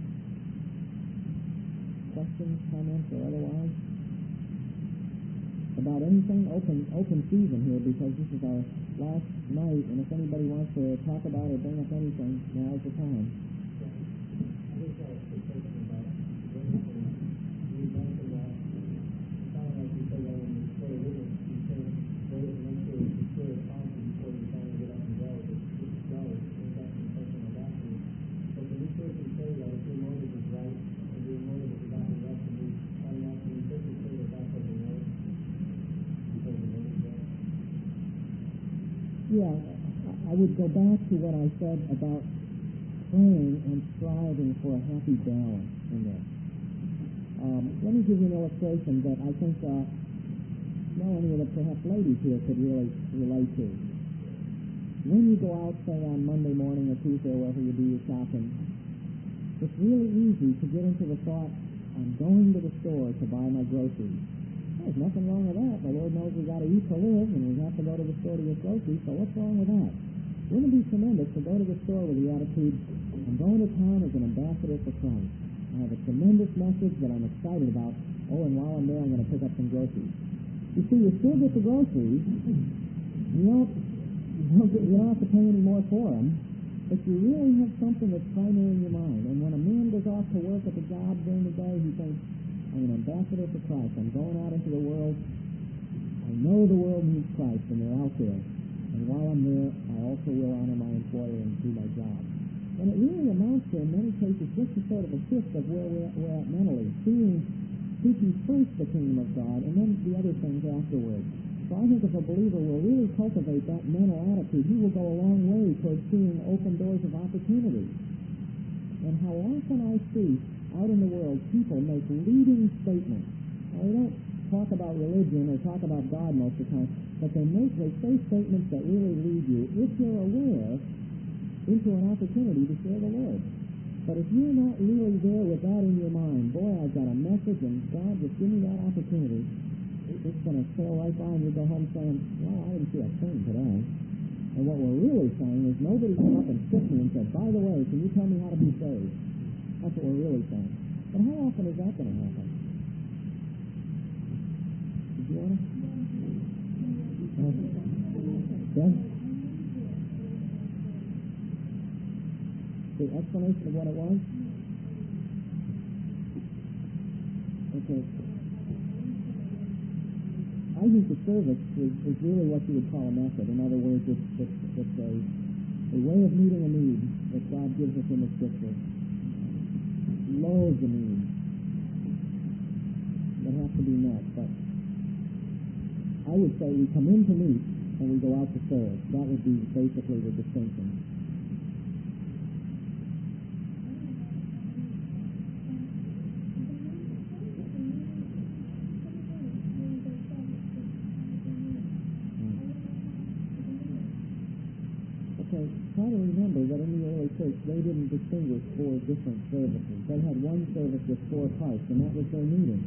questions, comments, or otherwise? about anything, open open season here, because this is our last night, and if anybody wants to talk about or bring up anything, now's the time. Yeah, I would go back to what I said about praying and striving for a happy balance in this. Um, let me give you an illustration that I think uh, Melanie and perhaps ladies here could really relate to. When you go out, say, on Monday morning or Tuesday or wherever you do your shopping, it's really easy to get into the thought, I'm going to the store to buy my groceries. There's nothing wrong with that. The Lord knows we got to eat to live, and we have to go to the store to get groceries, so what's wrong with that? Wouldn't it be tremendous to go to the store with the attitude, I'm going to town as an ambassador for Christ. I have a tremendous message that I'm excited about. Oh, and while I'm there, I'm going to pick up some groceries. You see, you still get the groceries. You don't, you don't, get, you don't have to pay any more for them, but you really have something that's primary in your mind. And when a man goes off to work at the job during the day, he thinks, I'm an ambassador for Christ. I'm going out into the world. I know the world needs Christ, and they're out there. And while I'm there, I also will honor my employer and do my job. And it really amounts to, in many cases, just a sort of a shift of where we're, we're at mentally, seeing, seeking first the kingdom of God, and then the other things afterwards. So I think if a believer will really cultivate that mental attitude, he will go a long way towards seeing open doors of opportunity. And how often I see out in the world, people make leading statements. Now, they don't talk about religion or talk about God most of the time, but they make, they say statements that really lead you, if you're aware, into an opportunity to share the Lord. But if you're not really there with that in your mind, boy, I've got a message, and God, just give me that opportunity, it's going to sail right by, and you go home saying, well, I didn't see a thing today. And what we're really saying is, nobody came up and took me and said, by the way, can you tell me how to be saved? That's what we're really saying. But how often is that going to happen? Did you want to? Okay. The explanation of what it was? Okay. I think the service is, is really what you would call a method. In other words, it's, it's, it's a, a way of meeting a need that God gives us in the Scripture. Loads of needs that have to be met, but I would say we come in to meet and we go out to serve. That would be basically the distinction. Okay, try to remember that in the early church they didn't distinguish four different services. They had one service with four parts, and that was their meeting.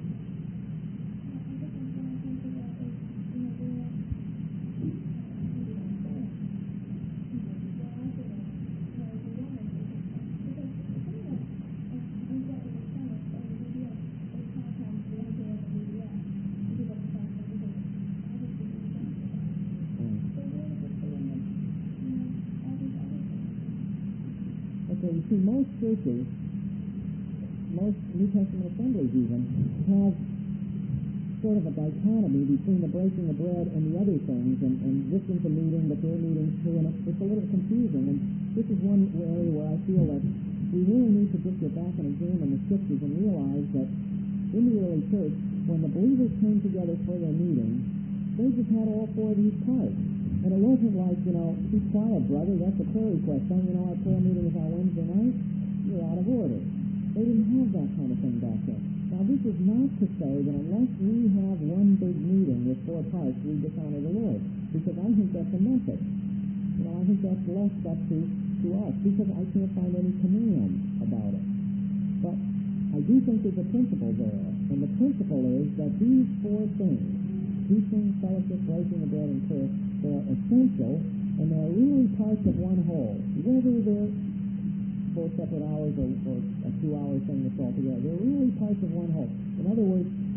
Okay, you see, most churches, most New Testament assemblies even, have sort of a dichotomy between the breaking of bread and the other things, and, and this is a meeting, but they're meetings too, and it's, it's a little confusing. And this is one area where I feel that we really need to just get back and examine the Scriptures and realize that in the early church, when the believers came together for their meeting, they just had all four of these parts. And it wasn't like, you know, keep quiet, brother, that's a prayer request. Don't you know our prayer meeting is on Wednesday night? You're out of order. They didn't have that kind of thing back then. Now, this is not to say that unless we have one big meeting with four parts, we dishonor the Lord. Because I think that's a method. You know, I think that's left up to, to us, because I can't find any command about it. But I do think there's a principle there. And the principle is that these four things, teaching, fellowship, breaking the bread, and prayer, they're essential, and they're really parts of one whole. Whether they're four separate hours or, or a two-hour thing that's all together, they're really parts of one whole. In other words,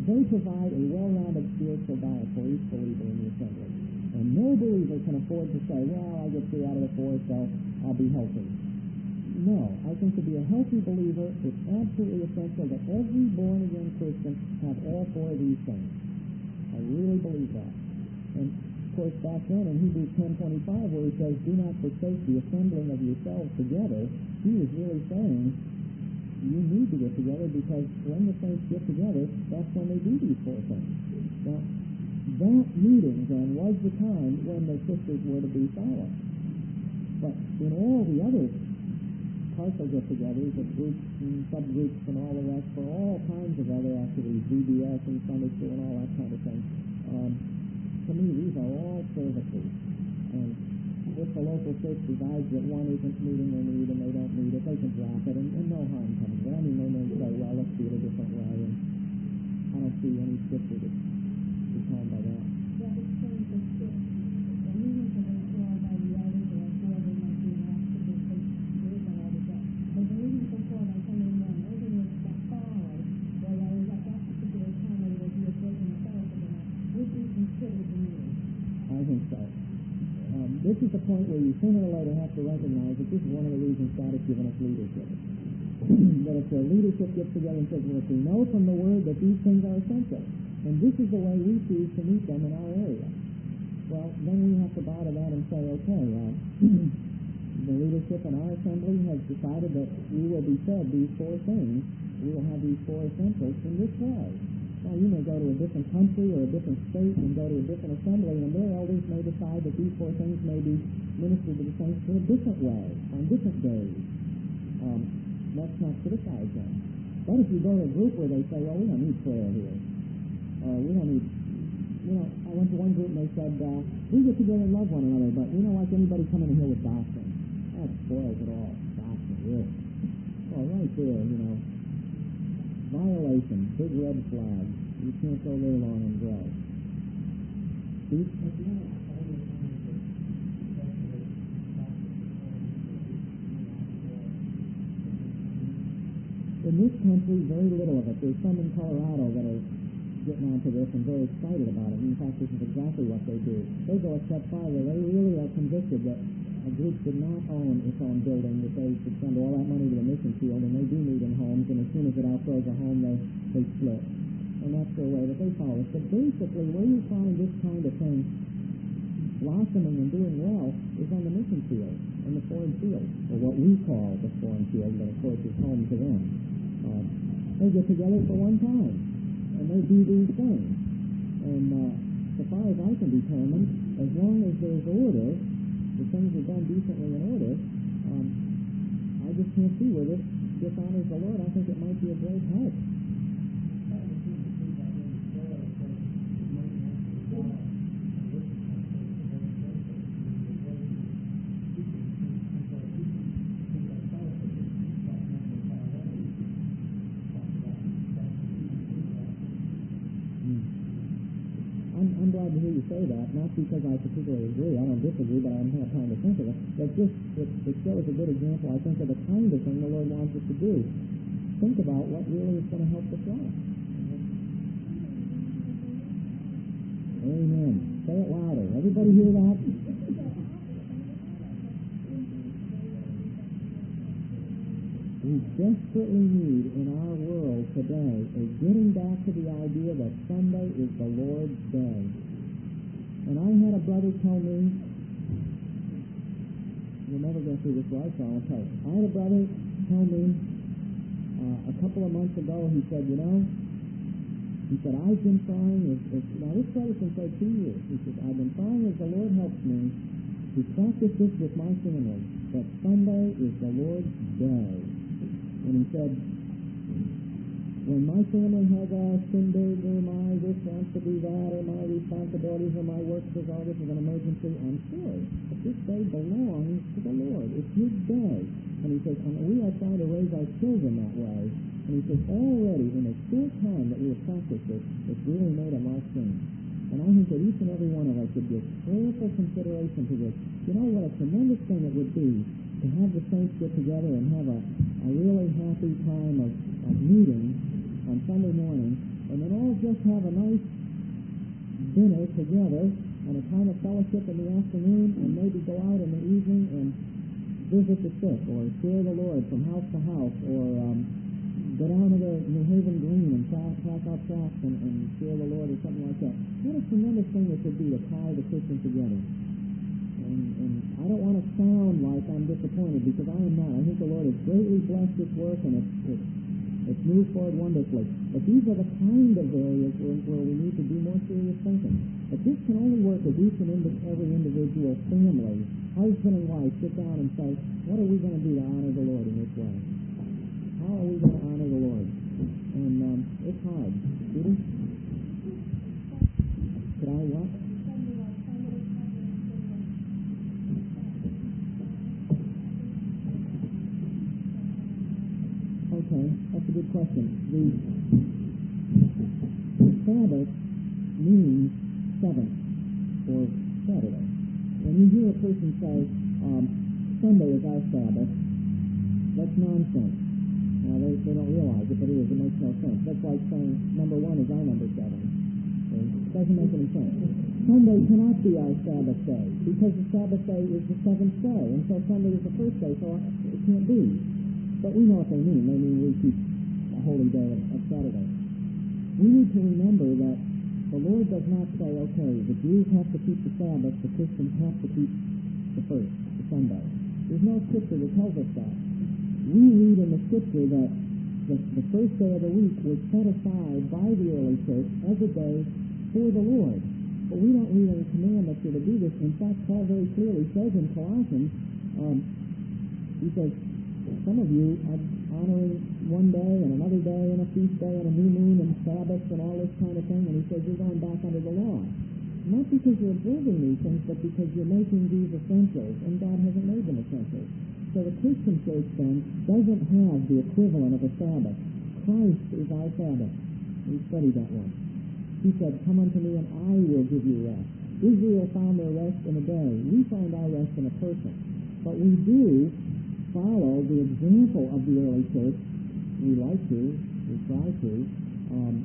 they provide a well-rounded spiritual diet for each believer in the assembly. And no believer can afford to say, well, I get three out of the four, so I'll be healthy. No, I think to be a healthy believer, it's absolutely essential that every born-again Christian have all four of these things. I really believe that. And, of course, back then in Hebrews ten twenty-five, where he says, do not forsake the assembling of yourselves together, he was really saying, you need to get together, because when the saints get together, that's when they do these four things. Now, that meeting, then, was the time when the sisters were to be silent. But in all the other partial get-togethers of groups and subgroups and all the rest, for all kinds of other activities, V B S and Sunday school and all that kind of thing, um, to me, these are all services. And if the local church decides that one isn't meeting their need and they don't need it, they can drop it, and, and no harm comes. I mean, they may say, well, let's do it a different way, and I don't see any scripture that is harmed by that. Yeah, it's changed the script. The meetings have been called by the elders or whoever might be asked to do things. There isn't all the time. But the meetings are called on Sunday morning. Everything is that follows, where there is at that particular time where there will be a break in the fellowship, and that would be considered the meeting. I think so. Um, this is the point where you sooner or later have to recognize that this is one of the reasons God has given us leadership. That if the leadership gets together and says, well, if we know from the Word that these things are essential, and this is the way we choose to meet them in our area, well, then we have to bow to that and say, okay, uh, the leadership in our assembly has decided that we will be fed these four things. We will have these four essentials in this way. Now, you may go to a different country or a different state and go to a different assembly, and their elders may decide that these four things may be ministered to the saints in a different way, on different days. Um, let's not criticize them. But if you go to a group where they say, well, we don't need prayer here, or we don't need, you know, I went to one group and they said, uh, we get together and love one another, but we don't like anybody coming in here with doctrine. That spoils it all. Doctrine, really. Well, right there, you know, violation, big red flag. You can't go very long and grow. Steve? In this country, very little of it. There's some in Colorado that are getting onto this and very excited about it. In fact, this is exactly what they do. They go a step farther. They really are convicted that a group should not own its own building, that they should send all that money to the mission field, and they do meet in homes, and as soon as it outgrows a home, they, they split. And that's their way that they follow it. But basically, where you find this kind of thing blossoming and doing well is on the mission field, in the foreign field, or what we call the foreign field, but of course is home to them. Uh, they get together for one time, and they do these things. And uh, as far as I can determine, as long as there's order, the things are done decently in order, um, I just can't see where this dishonors the Lord. I think it might be a great help. I'm glad to hear you say that, not because I particularly agree. I don't disagree, but I haven't had time to think of it. But just, it, it shows a good example, I think, of the kind of thing the Lord wants us to do. Think about what really is going to help the flock. Amen. Say it louder. Everybody hear that? We desperately need in our world today a getting back to the idea that Sunday is the Lord's day. And I had a brother tell me, you'll never go through this life, so I'll tell you. I had a brother tell me uh, a couple of months ago, he said, you know, he said, I've been trying, if, if, now this brother's been for two years, he said, I've been trying as the Lord helps me to practice this with my family, that Sunday is the Lord's day. And he said, when my family has a shindig or my this wants to do that or my responsibilities or my work says, oh, this is an emergency, I'm sorry. But this day belongs to the Lord. It's His day. And he says, and we are trying to raise our children that way. And he says, already in a short time that we have practiced this, it's really made a marked change. And I think that each and every one of us should give prayerful consideration to this. You know what a tremendous thing it would be to have the saints get together and have a, a really happy time of, of meeting on Sunday morning, and then all just us have a nice dinner together and a time of fellowship in the afternoon, and maybe go out in the evening and visit the sick, or share the Lord from house to house, or um, go down to the New Haven Green and pass, pass out tracts and, and share the Lord, or something like that. What a tremendous thing it would be to tie the Christians together. And, and I don't want to sound like I'm disappointed, because I am not. I think the Lord has greatly blessed this work, and it's, it's, it's moved forward wonderfully. But these are the kind of areas where, where we need to do more serious thinking. But this can only work if each and every individual family, husband and wife, sit down and say, what are we going to do to honor the Lord in this way? How are we going to honor the Lord? And um, it's hard. Judy? Could I what? Okay, that's a good question. The, the Sabbath means seventh, or Saturday. When you hear a person say, um, Sunday is our Sabbath, that's nonsense. Now, they, they don't realize it, but it is. It makes no sense. That's like saying number one is our number seven. Okay? It doesn't make any sense. Sunday cannot be our Sabbath day, because the Sabbath day is the seventh day, and so Sunday is the first day, so it can't be. But we know what they mean. They mean we keep a holy day of, of Saturday. We need to remember that the Lord does not say, okay, the Jews have to keep the Sabbath, the Christians have to keep the first, the Sunday. There's no scripture that tells us that. We read in the scripture that the, the first day of the week was set aside by the early church as a day for the Lord. But we don't read any command that you're to do this. In fact, Paul very clearly says in Colossians, um, he says, some of you are honoring one day and another day and a feast day and a new moon and Sabbaths and all this kind of thing, and he says you're going back under the law. Not because you're observing these things, but because you're making these essentials, and God hasn't made them essentials. So the Christian church then doesn't have the equivalent of a Sabbath. Christ is our Sabbath. We studied that one. He said, come unto me and I will give you rest. Israel found their rest in a day. We find our rest in a person. But we do follow the example of the early church. We like to, we try to, um,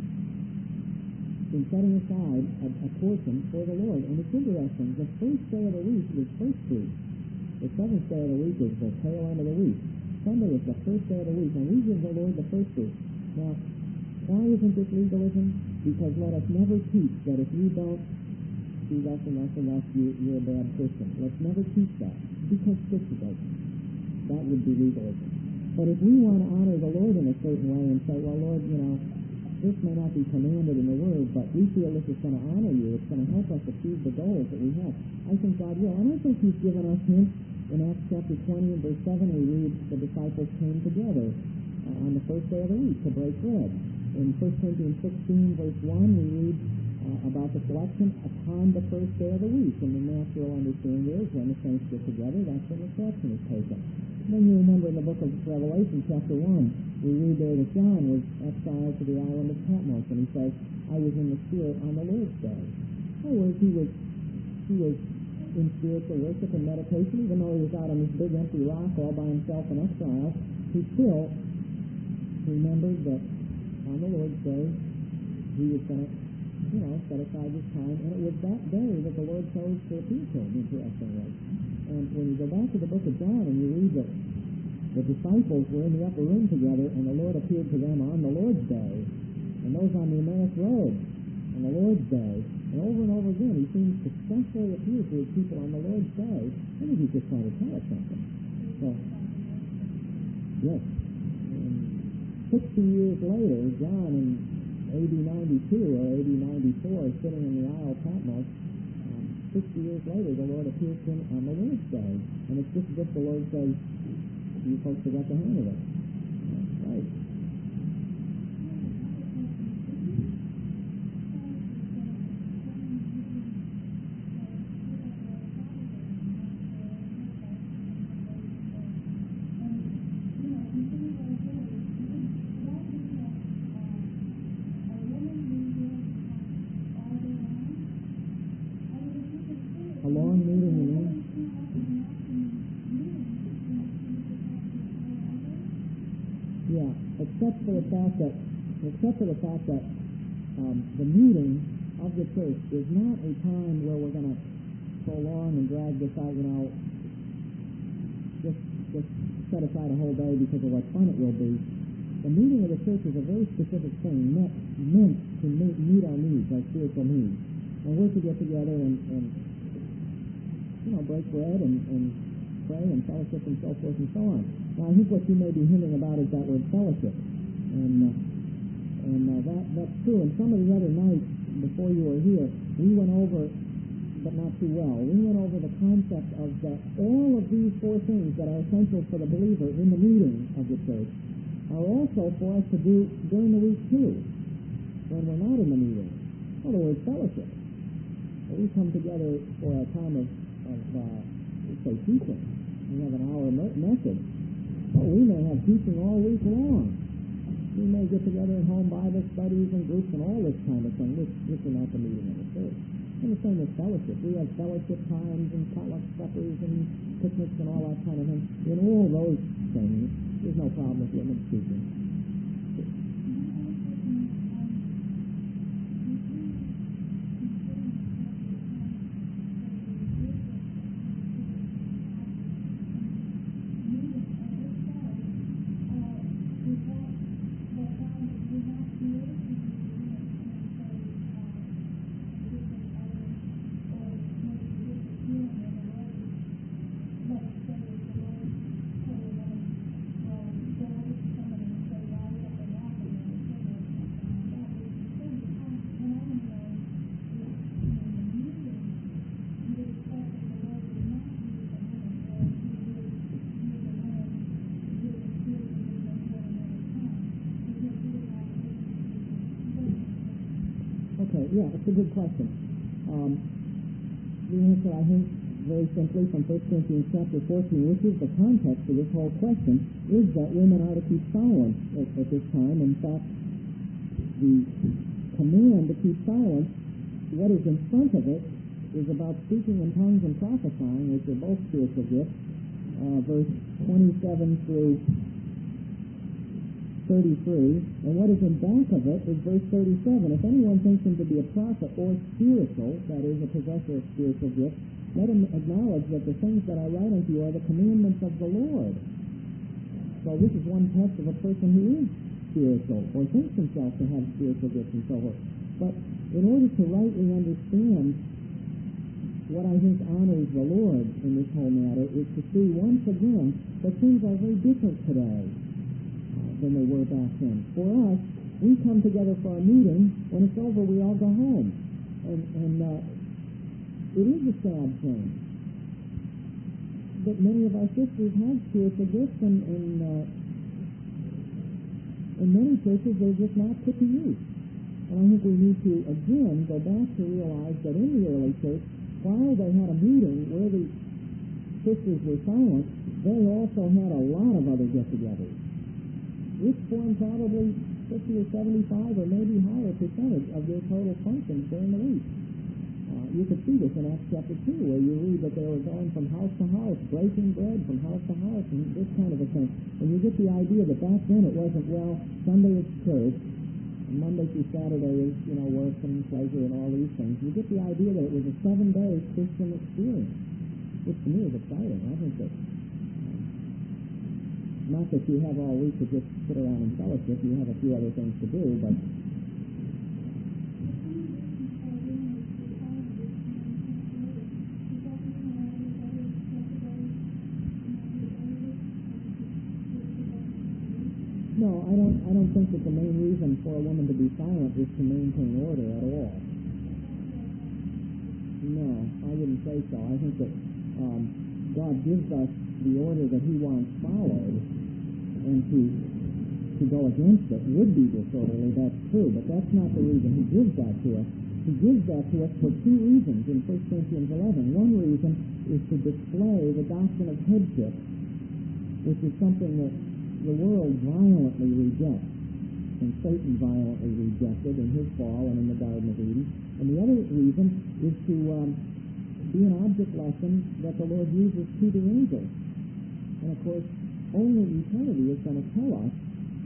in setting aside a, a portion for the Lord. And it's interesting, the first day of the week is first fruit. The seventh day of the week is the tail end of the week. Sunday is the first day of the week, and we give the Lord the first fruit. Now, why isn't this legalism? Because let us never teach that if you don't do less and less and less, you, you're a bad Christian. Let's never teach that, because Scripture doesn't. That would be legalism. But if we want to honor the Lord in a certain way and say, well, Lord, you know, this may not be commanded in the Word, but we feel this is going to honor you, it's going to help us achieve the goals that we have, I think God will. And I think He's given us hints. In Acts chapter twenty and verse seven, we read the disciples came together uh, on the first day of the week to break bread. In First Corinthians sixteen, verse one, we read uh, about the collection upon the first day of the week. And the natural understanding is when the saints get together, that's when the collection is taken. Then you remember in the book of Revelation, chapter one, we read there that John was exiled to the island of Patmos, and he says, I was in the Spirit on the Lord's day. In other words, he was, he was in spiritual worship and meditation, even though he was out on this big empty rock all by himself in exile, he still remembered that on the Lord's day, he was going to, you know, set aside his time, and it was that day that the Lord chose to appear to him, interestingly. And when you go back to the book of John and you read that the disciples were in the upper room together and the Lord appeared to them on the Lord's day, and those on the Emmaus Road on the Lord's day, and over and over again he seems to successfully appear to his people on the Lord's day. I think he's just trying to tell us something. So, yes. And sixty years later, John in A D ninety-two or A D ninety-four, sitting in the Isle of Patmos, sixty years later, the Lord appears to him on the Lord's day. And it's just as if the Lord says, you folks have got the hang of it. That's right. A long meeting, you know? Yeah, except for the fact that, except for the fact that um, um, the meeting of the church is not a time where we're going to prolong and drag this out, you know, just, just set aside a whole day because of what fun it will be. The meeting of the church is a very specific thing, meant, meant to meet, meet our needs, our spiritual needs. And we're to get together and, and you know, break bread and, and pray and fellowship and so forth and so on. Now, I think what you may be hinting about is that word fellowship. And, uh, and uh, that, that's true. And some of the other nights, before you were here, we went over, but not too well, we went over the concept of that all of these four things that are essential for the believer in the meeting of the church are also for us to do during the week too, when we're not in the meeting. In other words, fellowship. We come together for a time of, of uh, say, teaching. We have an hour me- message. Oh, we may have teaching all week long. We may get together in home Bible studies and groups and all this kind of thing. This, this is not the meeting of the church. And the same with fellowship. We have fellowship times and potluck suppers and picnics and all that kind of thing. In all those things, there's no problem with women speaking. Yeah, it's a good question. Um, the answer, I think, very simply from First Corinthians chapter fourteen, which is the context for this whole question, is that women are to keep silent at, at this time. In fact, the command to keep silent, what is in front of it, is about speaking in tongues and prophesying, which are both spiritual gifts. Uh, verse twenty-seven through thirty-three, and what is in back of it is verse thirty-seven. If anyone thinks him to be a prophet or spiritual, that is, a possessor of spiritual gifts, let him acknowledge that the things that I write unto you are the commandments of the Lord. So this is one test of a person who is spiritual, or thinks himself to have spiritual gifts and so forth. But in order to rightly understand what I think honors the Lord in this whole matter is to see once again that things are very different today than they were back then. For us, we come together for a meeting. When it's over, we all go home. And, and uh, it is a sad thing that many of our sisters have spiritual gifts, and, and uh, in many churches, they're just not put to use. And I think we need to, again, go back to realize that in the early church, while they had a meeting where the sisters were silent, they also had a lot of other get-togethers, which formed probably fifty or seventy-five or maybe higher percentage of their total functions during the week. Uh, you could see this in Acts chapter two, where you read that they were going from house to house, breaking bread from house to house, and this kind of a thing. And you get the idea that back then it wasn't, well, Sunday is church, and Monday through Saturday is, you know, work and pleasure and all these things. You get the idea that it was a seven-day Christian experience, which to me is exciting. I think that not that you have all week to just sit around and fellowship, you have a few other things to do, but no, I don't I don't think that the main reason for a woman to be silent is to maintain order at all. No, I wouldn't say so. I think that um, God gives us the order that He wants followed, and to to go against it would be disorderly, that's true, but that's not the reason He gives that to us. He gives that to us for two reasons in First Corinthians eleven. One reason is to display the doctrine of headship, which is something that the world violently rejects, and Satan violently rejected in his fall and in the Garden of Eden. And the other reason is to um, be an object lesson that the Lord uses to the angels. And of course, only eternity is going to tell us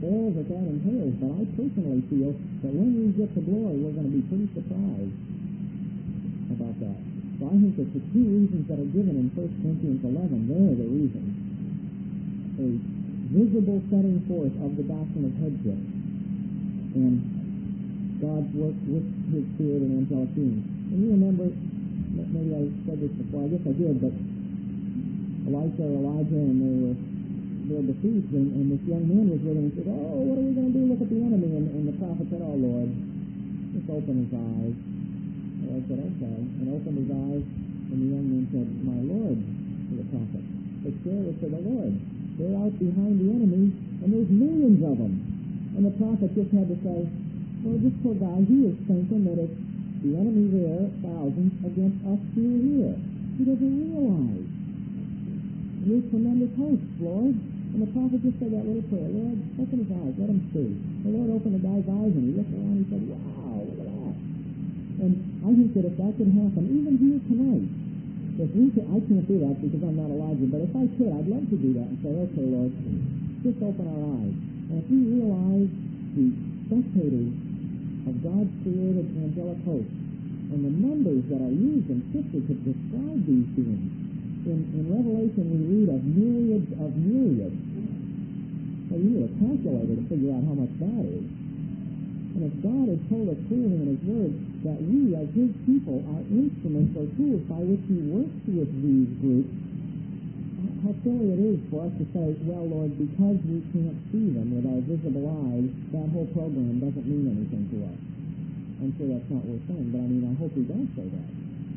spoils that that entails, but I personally feel that when we get to glory, we're going to be pretty surprised about that. So I think that the two reasons that are given in First Corinthians eleven, they're the reasons. A visible setting forth of the doctrine of headship and God's work with His Spirit and angelic beings. And you remember, maybe I said this before, I guess I did, but Elisha or Elijah, and they were they were besieged, and, and this young man was with him and said, oh, what are we going to do? Look at the enemy. And, and the prophet said, oh, Lord, just open his eyes. And the Lord said, okay. And opened his eyes, and the young man said, my Lord, to the prophet. But share it to the Lord. They're out behind the enemy, and there's millions of them. And the prophet just had to say, well, this poor guy, he is thinking that it's the enemy there, thousands, against us two here. He doesn't realize. We're tremendous hosts, Lord. And the prophet just said that little prayer, Lord, open his eyes, let him see. The Lord opened the guy's eyes, and he looked around and he said, wow, look at that. And I think that if that could happen, even here tonight, if we could, I can't do that because I'm not Elijah, but if I could, I'd love to do that and say, okay, Lord, just open our eyes. And if we realize the spectators of God's created angelic host and the numbers that are used in Scripture to describe these beings, In, in Revelation, we read of myriads of myriads. Well, you need a calculator to figure out how much that is. And if God has told us clearly in His Word that we, as His people, are instruments or tools by which He works with these groups, how silly it is for us to say, well, Lord, because we can't see them with our visible eyes, that whole program doesn't mean anything to us. I'm sure that's not worth saying, but I mean, I hope we don't say that.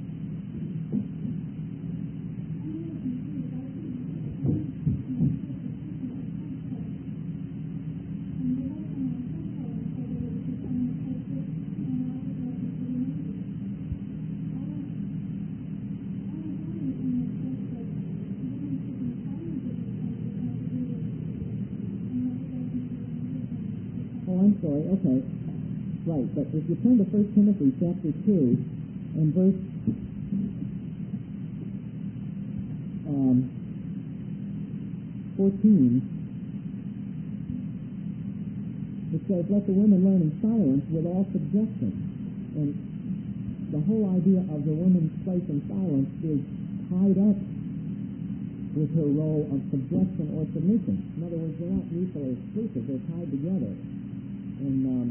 Sorry, okay. Right, but if you turn to First Timothy chapter two and verse um, fourteen, it says, let the women learn in silence with all subjection. And the whole idea of the woman's place in silence is tied up with her role of subjection or submission. In other words, they're not mutually exclusive, they're tied together. In um,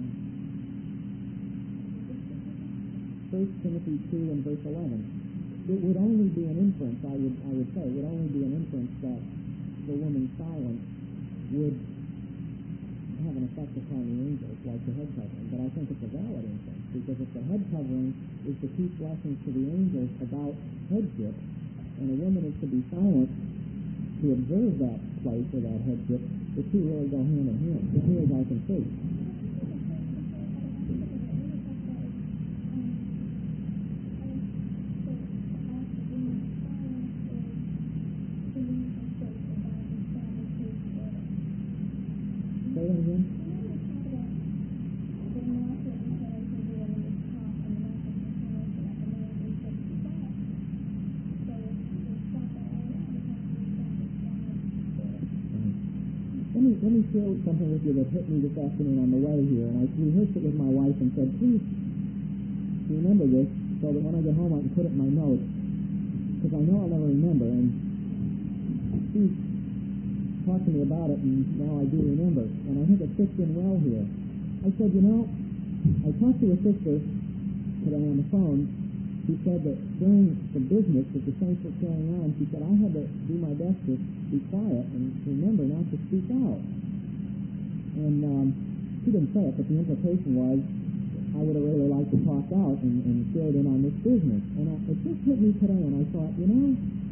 First Timothy two and verse eleven, it would only be an inference, I would I would say, it would only be an inference that the woman's silence would have an effect upon the angels, like the head covering. But I think it's a valid inference, because if the head covering is to teach lessons to the angels about headship, and a woman is to be silent to observe that place or that headship, the two really go hand in hand, as near as I can see. Let me share something with you that hit me this afternoon on the way here, and I rehearsed it with my wife and said, please remember this so that when I get home I can put it in my notes, because I know I'll never remember. And she talked to me about it, and now I do remember, and I think it fits in well here. I said, you know, I talked to a sister today on the phone. She said that during the business that the saints were carrying on, she said, I had to do my best to be quiet and remember not to speak out. And um, she didn't say it, but the implication was, I would have really liked to talk out and, and share it in on this business. And I, it just hit me today, and I thought, you know,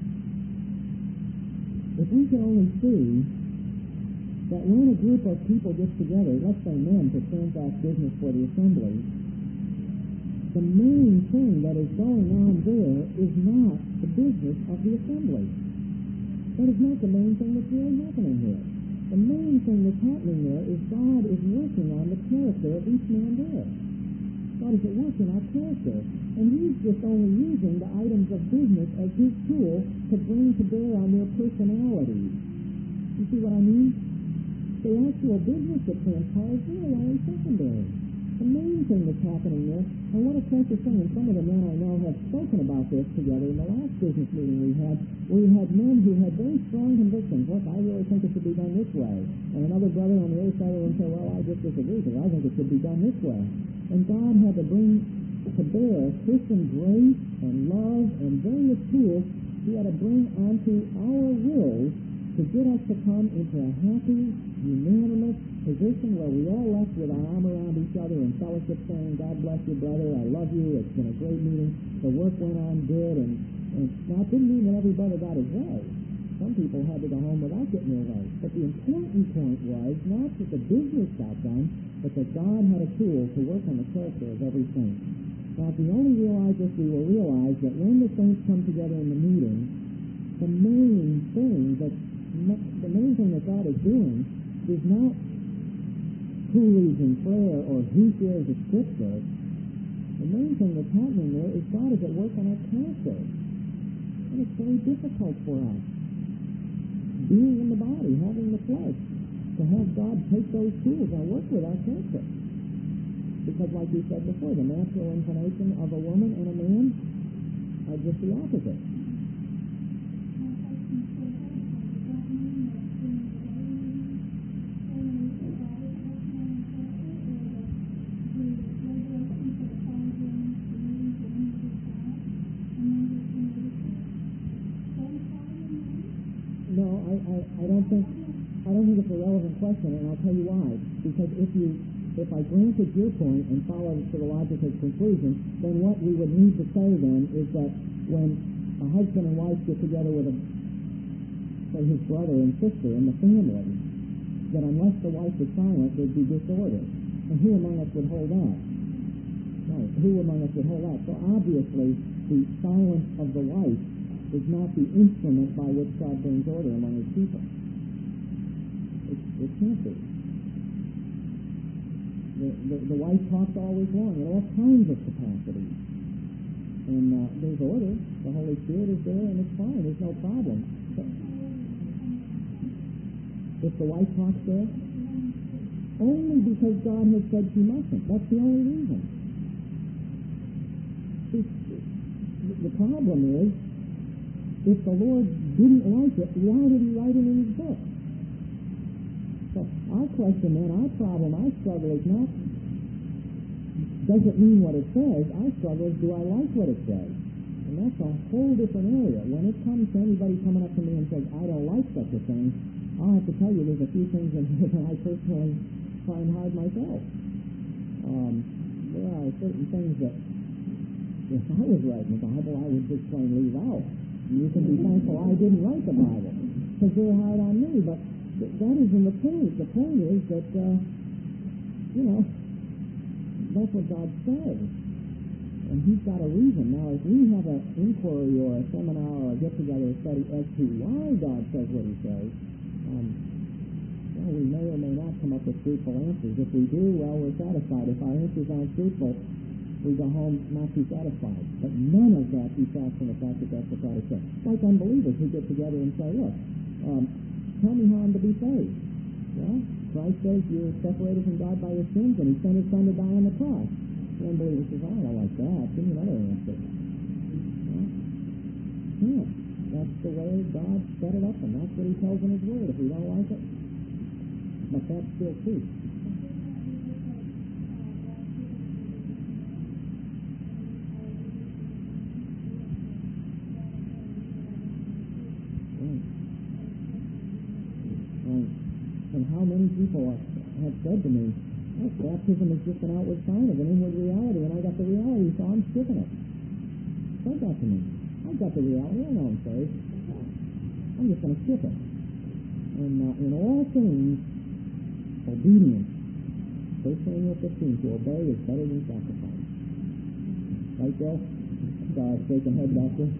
if we could only see that when a group of people gets together, let's say men, to transact business for the assembly, the main thing that is going on there is not the business of the assembly. That is not the main thing that's really happening here. The main thing that's happening there is God is working on the character of each man there. God is at work in our character. And He's just only using the items of business as His tool to bring to bear on their personalities. You see what I mean? the actual business that transpires really only secondary. The main thing that's happening there, and what a precious thing, and some of the men I know have spoken about this together in the last business meeting we had, we had men who had very strong convictions. Look, I really think it should be done this way. And another brother on the other side of the room said, well, I just disagree, because I think it should be done this way. And God had to bring to bear Christian grace and love and various tools He had to bring onto our wills to get us to come into a happy, unanimous position where we all left with our arm around each other in fellowship saying, God bless you, brother, I love you, it's been a great meeting, the work went on good, and, and now it didn't mean that every brother got his way. Some people had to go home without getting their way. But the important point was not that the business got done, but that God had a tool to work on the character of every saint. Now, if we only realize this, we will realize that when the saints come together in the meeting, the main thing that the main thing that God is doing is not who leads in prayer or who shares the scripture. The main thing that's happening there is God is at work on our character. And it's very difficult for us, being in the body, having the flesh, to have God take those tools and work with our character. Because like we said before, the natural inclination of a woman and a man are just the opposite. No, I, I, I don't think I don't think it's a relevant question, and I'll tell you why. Because if you if I granted your point and followed it to the logical conclusion, then what we would need to say then is that when a husband and wife get together with a say his brother and sister in the family, that unless the wife is silent, there'd be disorder. And who among us would hold that? Right, who among us would hold that? So obviously the silence of the wife is not the instrument by which God brings order among His people. It, it can't be. The, the, the wife talks always long in all kinds of capacities. And uh, there's order. The Holy Spirit is there and it's fine. There's no problem. But if the wife talks there, only because God has said she mustn't. That's the only reason. See, the problem is, if the Lord didn't like it, why did He write it in His book? So our question then, our problem, our struggle is not, does it mean what it says? Our struggle is, do I like what it says? And that's a whole different area. When it comes to anybody coming up to me and says, I don't like such a thing, I'll have to tell you there's a few things in here that I personally find hard myself. Um, there are certain things that, if I was writing the Bible, I would just plain leave out. You can be thankful I didn't write the Bible, because they're hard on me, but th- that isn't the point. The point is that, uh, you know, that's what God said, and He's got a reason. Now, if we have an inquiry or a seminar or a get-together study as to why God says what He says, um, well, we may or may not come up with truthful answers. If we do, well, we're satisfied. If our answers aren't truthful, we go home not too satisfied. But none of that detracts from the fact that that's what God has said. Like unbelievers who get together and say, look, um, tell me how I'm to be saved. Well, Christ says you're separated from God by your sins, and He sent His Son to die on the cross. The unbeliever says, oh, I don't like that. Give me another answer. Well, yeah, that's the way God set it up, and that's what He tells in His Word. If we don't like it, but that's still true. And how many people have said to me, oh, baptism is just an outward sign of an inward reality, and I got the reality, so I'm skipping it. Say that to me. I've got the reality, I know I'm saved. I'm just going to skip it. And uh, in all things, obedience. First Samuel fifteen, to obey is better than sacrifice. Right, Joe? God, shaking head back there.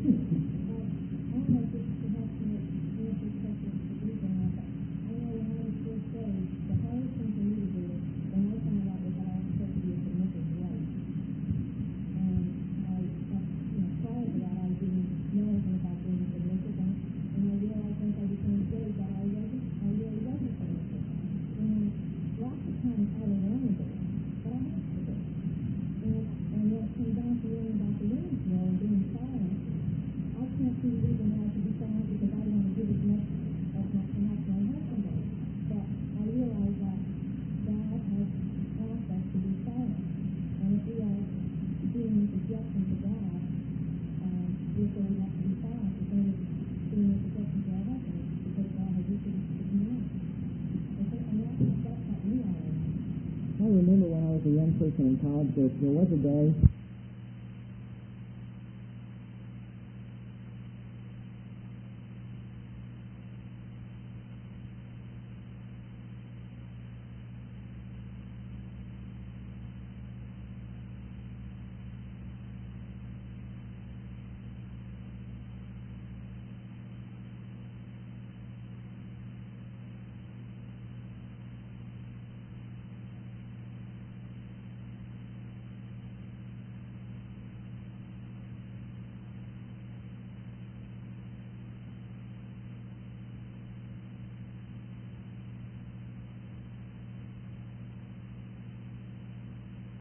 came down to learning about the women's role and being silent, I can't see the reason why I should be silent because I don't want to give as much as my, as much my husband does. But I realize that God has asked us to be silent. And if we are being in subjection to God, um, we say we have to be silent because being in subjection to our husband because God has issued us to command. And so, and that, that's what we are. I remember when I was a young person in college, there, there was a day